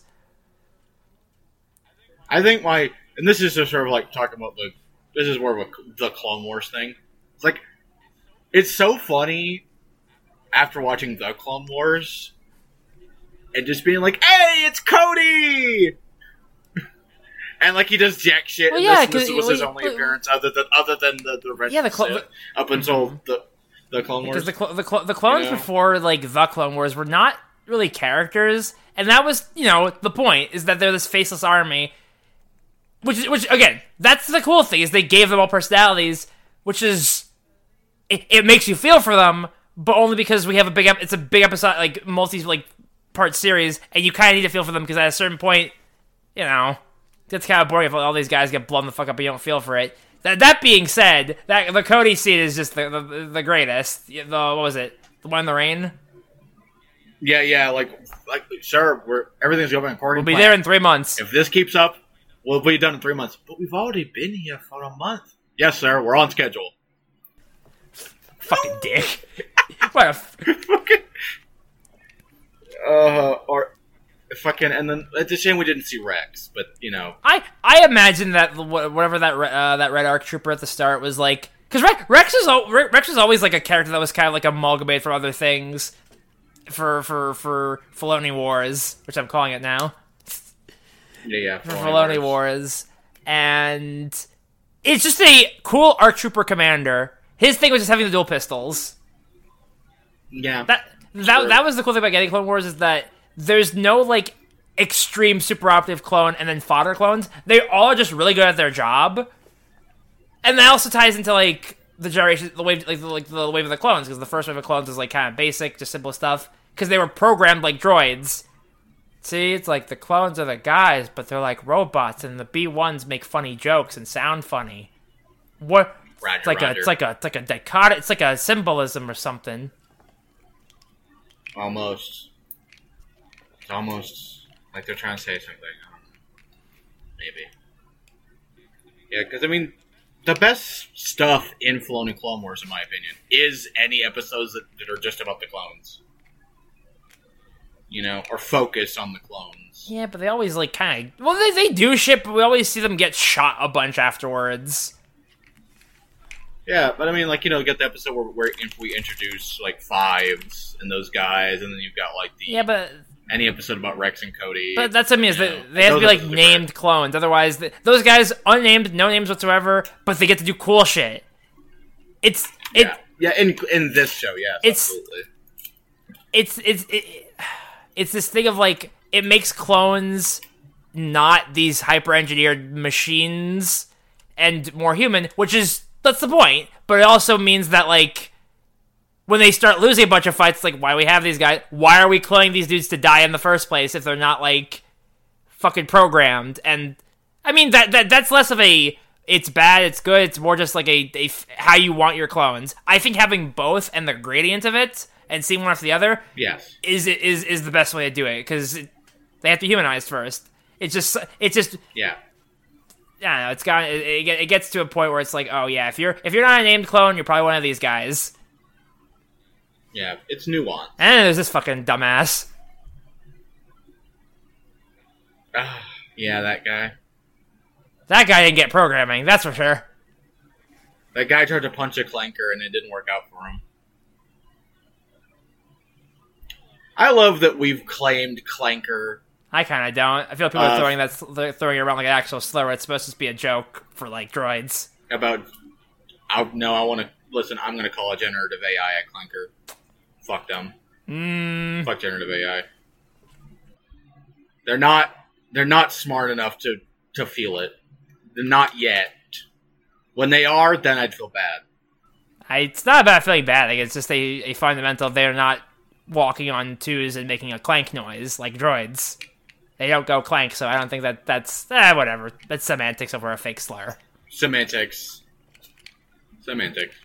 I think my and this is just sort of like talking about the this is more of a the Clone Wars thing. It's like it's so funny after watching the Clone Wars and just being like, "Hey, it's Cody!" And like he does jack shit. Well, and yeah, this, this 'cause- was his well, only well- appearance other than other than the the rest Yeah, the of clo- Sith up until the the Clone Wars. Because the cl- the, cl- the clones You know? before like the Clone Wars were not really characters, and that was you know the point is that they're this faceless army. Which, is- which again, that's the cool thing is they gave them all personalities, which is it, it makes you feel for them, but only because we have a big ep- it's a big episode like multi like part series, and you kind of need to feel for them because at a certain point, you know, it's kind of boring if all these guys get blown the fuck up and you don't feel for it. That that being said, that the Cody scene is just the the, the greatest. The what was it? The one in the rain. yeah, yeah, like like sure, we're everything's going according. We'll be to there plan. in three months. If this keeps up, we'll be done in three months. But we've already been here for a month. Yes, sir. We're on schedule. Fucking dick. What a f- Fucking. Uh, or fucking, and then it's a shame we didn't see Rex, but you know, I I imagine that wh- whatever that re- uh, that Red Arc Trooper at the start was like, because Rex, Rex is al- Re- Rex was always like a character that was kind of like amalgamated from other things for for for Filoni Wars, which I'm calling it now. yeah, yeah, For Filoni Wars, and it's just a cool Arc Trooper commander. His thing was just having the dual pistols. Yeah, That that Sure. that was the cool thing about getting Clone Wars is that there's no like extreme super operative clone and then fodder clones. They all are just really good at their job, and that also ties into like the generation, the wave, like the, like the wave of the clones, because the first wave of clones is like kind of basic, just simple stuff, because they were programmed like droids. See, it's like the clones are the guys, but they're like robots, and the B ones make funny jokes and sound funny. What? Roger, it's like Roger. a it's like a it's like a dichotomy. It's like a symbolism or something. almost. It's almost like they're trying to say something. Maybe. Yeah, because I mean, the best stuff in Filoni Clone Wars, in my opinion, is any episodes that, that are just about the clones. You know, or focus on the clones. Yeah, but they always like kind of well, they they do shit, but we always see them get shot a bunch afterwards. Yeah, but I mean, like, you know, you get the episode where, where if we introduce, like, Fives and those guys, and then you've got, like, the Yeah, but any episode about Rex and Cody. but that's what I mean is you that know, they have to those be like episodes are named great. clones. Otherwise, th those guys unnamed, no names whatsoever, but they get to do cool shit. It's it Yeah, yeah in, in this show, yes, It's- absolutely. it's it's it, it's this thing of like it makes clones not these hyper engineered machines and more human, which is that's the point. but it also means that, like, when they start losing a bunch of fights, like, why do we have these guys? Why are we cloning these dudes to die in the first place if they're not, like, fucking programmed? And, I mean, that, that that's less of a, it's bad, it's good, it's more just, like, a, a how you want your clones. I think having both and the gradient of it, and seeing one after the other, yes, is is is the best way to do it, because they have to be humanized first. It's just, it's just, yeah. I don't know, it's got, it, it it gets to a point where it's like, oh yeah, if you're, if you're not a named clone, you're probably one of these guys. Yeah, it's nuanced. And then there's this fucking dumbass. Uh, yeah, that guy. That guy didn't get programming, that's for sure. That guy tried to punch a clanker and it didn't work out for him. I love that we've claimed clanker. I kind of don't. I feel people uh, are throwing that throwing it around like an actual slur. It's supposed to be a joke for like droids. About, I, no, I want to listen. I'm going to call a generative A I a clanker. Fuck them. Mm. Fuck generative A I. They're not. They're not smart enough to to feel it. They're not yet. When they are, then I'd feel bad. I, it's not about feeling bad. Like, it's just a, a fundamental. They're not walking on twos and making a clank noise like droids. They don't go clank, so I don't think that that's eh, whatever. That's semantics over a fake slur. Semantics. Semantics.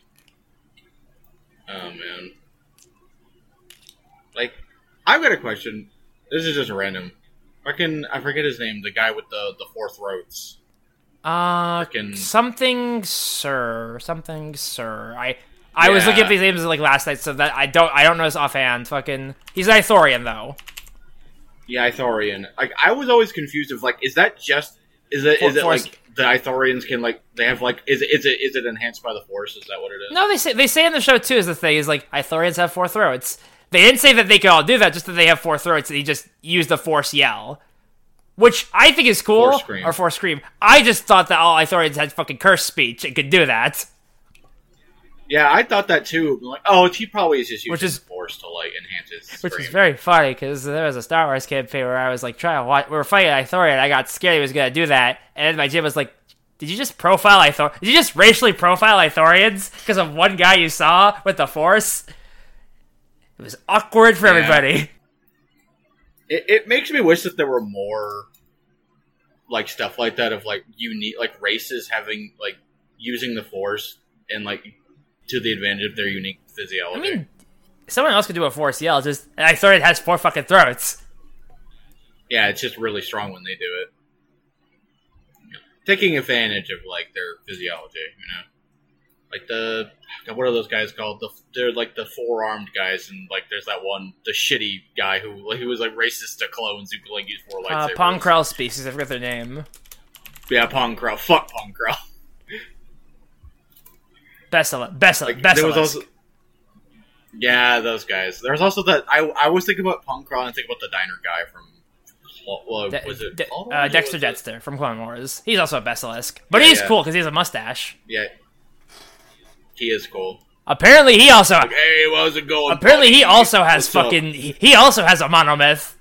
Oh man. Like, I've got a question. This is just random. Fucking, I forget his name. The guy with the the four throats. Uh, Frickin- something, sir, something, sir. I I was Yeah. looking at these names like last night, so that I don't I don't know his offhand. Fucking, he's an Ithorian though. Yeah, Ithorian. Like, I was always confused of like, is that just is it is it Force- like the Ithorians can like they have like is it is it is it enhanced by the Force? Is that what it is? No, they say they say in the show too. Is the thing is like Ithorians have four throats. They didn't say that they could all do that, just that they have four throats. And he just used the Force yell, which I think is cool. Force scream. Or Force scream. I just thought that all Ithorians had fucking curse speech and could do that. Yeah, I thought that too. I'm like, oh, he probably is just using Which is- the Force to like enhance his. Which scream. is very funny, because there was a Star Wars campaign where I was like, trying to watch, we were fighting Ithorian, I got scared he was going to do that, and then my Jim was like, did you just profile Ithor? Did you just racially profile Ithorians because of one guy you saw with the Force? It was awkward for Yeah. everybody. It, it makes me wish that there were more like stuff like that of like unique like races having like using the Force and like to the advantage of their unique I physiology. mean, someone else could do a Force yell, just, and Ithorian has four fucking throats. Yeah, it's just really strong when they do it. Taking advantage of like their physiology, you know, like the God, what are those guys called? The they're like the four armed guys, and like there's that one, the shitty guy who like, who was like racist to clones who could like use four Uh, lightsabers. Pong Krell species, I forget their name. Yeah, Pong Krell. Fuck Pong Krell. Bessel, Bessel, Like, there was Bessel. also, yeah, those guys. There's also that I I was thinking about Pong Krell and think about the diner guy from. Well, De- was it De- Clone uh, Wars, or Dexter was it- Jetster from Clone Wars. He's also a Besselisk. But Yeah, he's yeah. cool because he has a mustache. Yeah, he is cool. Apparently he also... Like, hey, how's it going? apparently he buddy? also has What's up? fucking... He, he also has a monomyth.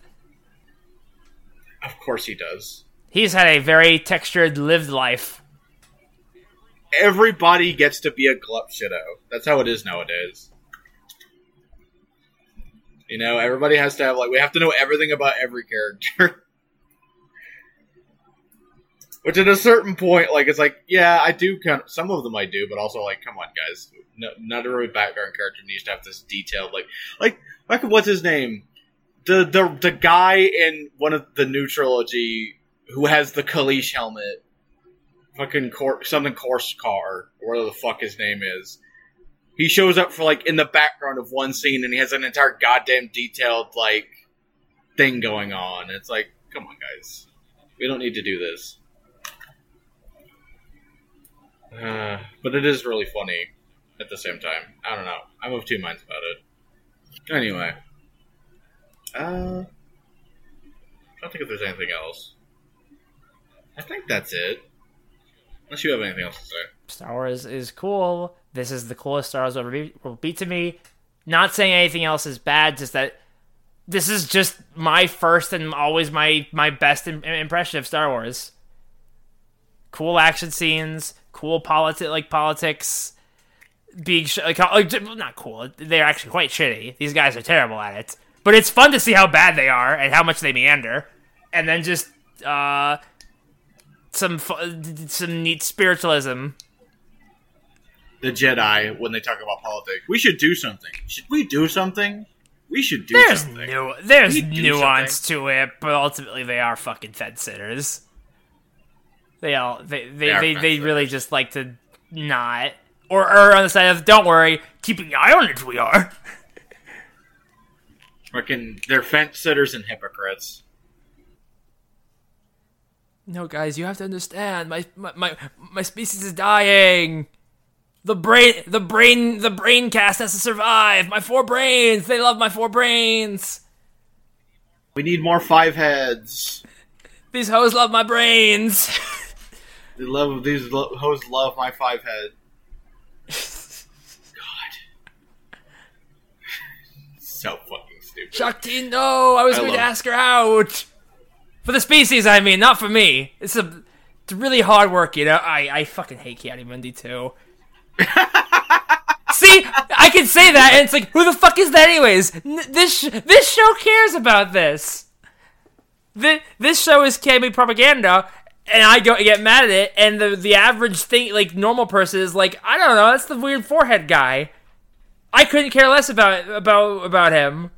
Of course he does. He's had a very textured, lived life. Everybody gets to be a glup shitto. That's how it is nowadays. You know, everybody has to have, like, we have to know everything about every character. Which at a certain point, like, it's like, yeah, I do kind of, some of them I do, but also, like, come on, guys. No, not every background character needs to have this detailed, like, like, like, what's his name? The, the, the guy in one of the new trilogy who has the Kalish helmet. Fucking Cor- something Course Car, or whatever the fuck his name is. He shows up for, like, in the background of one scene, and he has an entire goddamn detailed, like, thing going on. It's like, come on, guys. We don't need to do this. Uh, but it is really funny at the same time. I don't know. I'm of two minds about it. Anyway. Uh, I'm trying to think if there's anything else. I think that's it. Unless you have anything else to say. Star Wars is cool. This is the coolest Star Wars will be, will be to me. Not saying anything else is bad, just that this is just my first and always my, my best im- impression of Star Wars. Cool action scenes, cool politi- like politics, being sh- like, like not cool. They're actually quite shitty. These guys are terrible at it. But it's fun to see how bad they are and how much they meander, and then just uh, some fu- some neat spiritualism. The Jedi, when they talk about politics, we should do something. Should we do something? We should do There's something. nu- there's We do nuance something. to it, but ultimately they are fucking fed sitters. They all they they They are they, fence they really sitters. just like to not or or on the side of don't worry, keeping an eye on it we are. Fucking, they're fence sitters and hypocrites. No, guys, you have to understand. My my my, my species is dying. The brain, the brain, the brain cast has to survive. My four brains. They love my four brains. We need more five heads. These hoes love my brains. They love these lo- hoes love my five head. God, so fucking stupid. Shakti, no. I was I going to love- ask her out. For the species, I mean, not for me. It's a, it's really hard work, you know. I, I fucking hate Kiadi too. See, I can say that, and it's like, who the fuck is that, anyways? N- this sh- this show cares about this. This this show is Kiadi propaganda, and I go get mad at it. And the the average thing, like normal person, is like, I don't know, that's the weird forehead guy. I couldn't care less about about about him.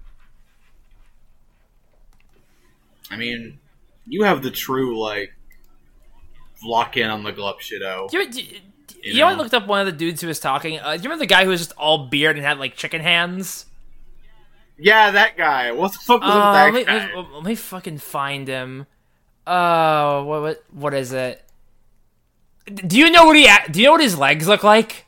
I mean, you have the true, like, lock in on the Glup Shido. Do you, do, you, You you know, I know? looked up one of the dudes who was talking. Uh, do you remember the guy who was just all beard and had like chicken hands? Yeah, that guy. What the fuck was Uh, with let, me, that guy? let, me- let me fucking find him. Uh, what what what is it? Do you know what he? a- Do you know what his legs look like?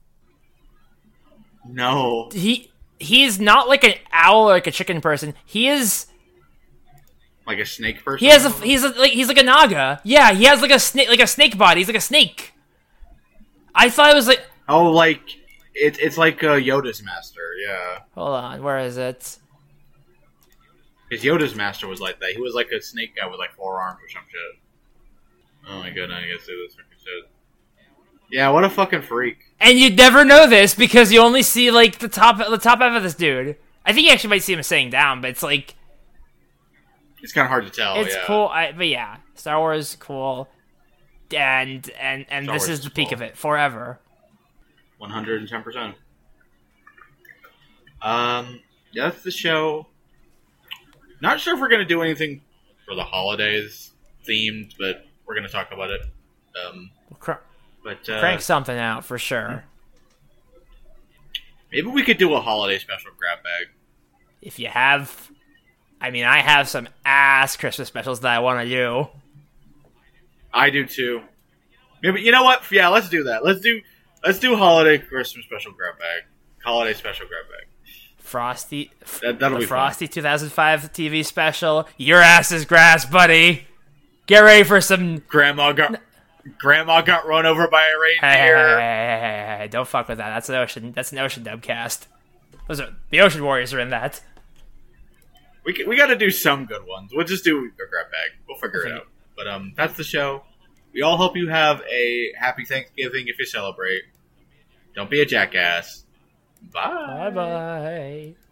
No. He he is not like an owl or like a chicken person. He is. Like a snake person? He has a. He's a, like he's like a naga. Yeah, he has like a snake like a snake body. He's like a snake. I thought it was like. Oh, like, it, it's like uh, Yoda's master, yeah. Hold on, where is it? Because Yoda's master was like that. He was like a snake guy with like four arms or some shit. Oh my god, I guess it was fucking shit. Yeah, what a fucking freak. And you'd never know this because you only see like the top the top half of this dude. I think you actually might see him saying down, but it's like It's kind of hard to tell, it's yeah. cool. I, but yeah, Star Wars cool, and and and Star this Wars is is the peak cool. of it forever. one hundred ten percent. Um, yeah, that's the show. Not sure if we're going to do anything for the holidays themed, but we're going to talk about it. Um, Cr- but uh, crank something out for sure. maybe we could do a holiday special grab bag. If you have, I mean, I have some ass Christmas specials that I want to do. I do too. Maybe you know what? Yeah, let's do that. Let's do let's do holiday Christmas special grab bag. Holiday special grab bag. Frosty, That, that'll the be Frosty two thousand five T V special. Your ass is grass, buddy. Get ready for some. fun. Grandma got Grandma got run over by a Hey, hey, hey, reindeer. hey, hey, hey, hey, don't fuck with that. That's an ocean. That's an ocean dubcast. Those are the Ocean Warriors are in that. We c- we got to do some good ones. We'll just do a grab bag. We'll figure it Okay. out. But um, that's the show. We all hope you have a happy Thanksgiving if you celebrate. Don't be a jackass. Bye. Bye bye.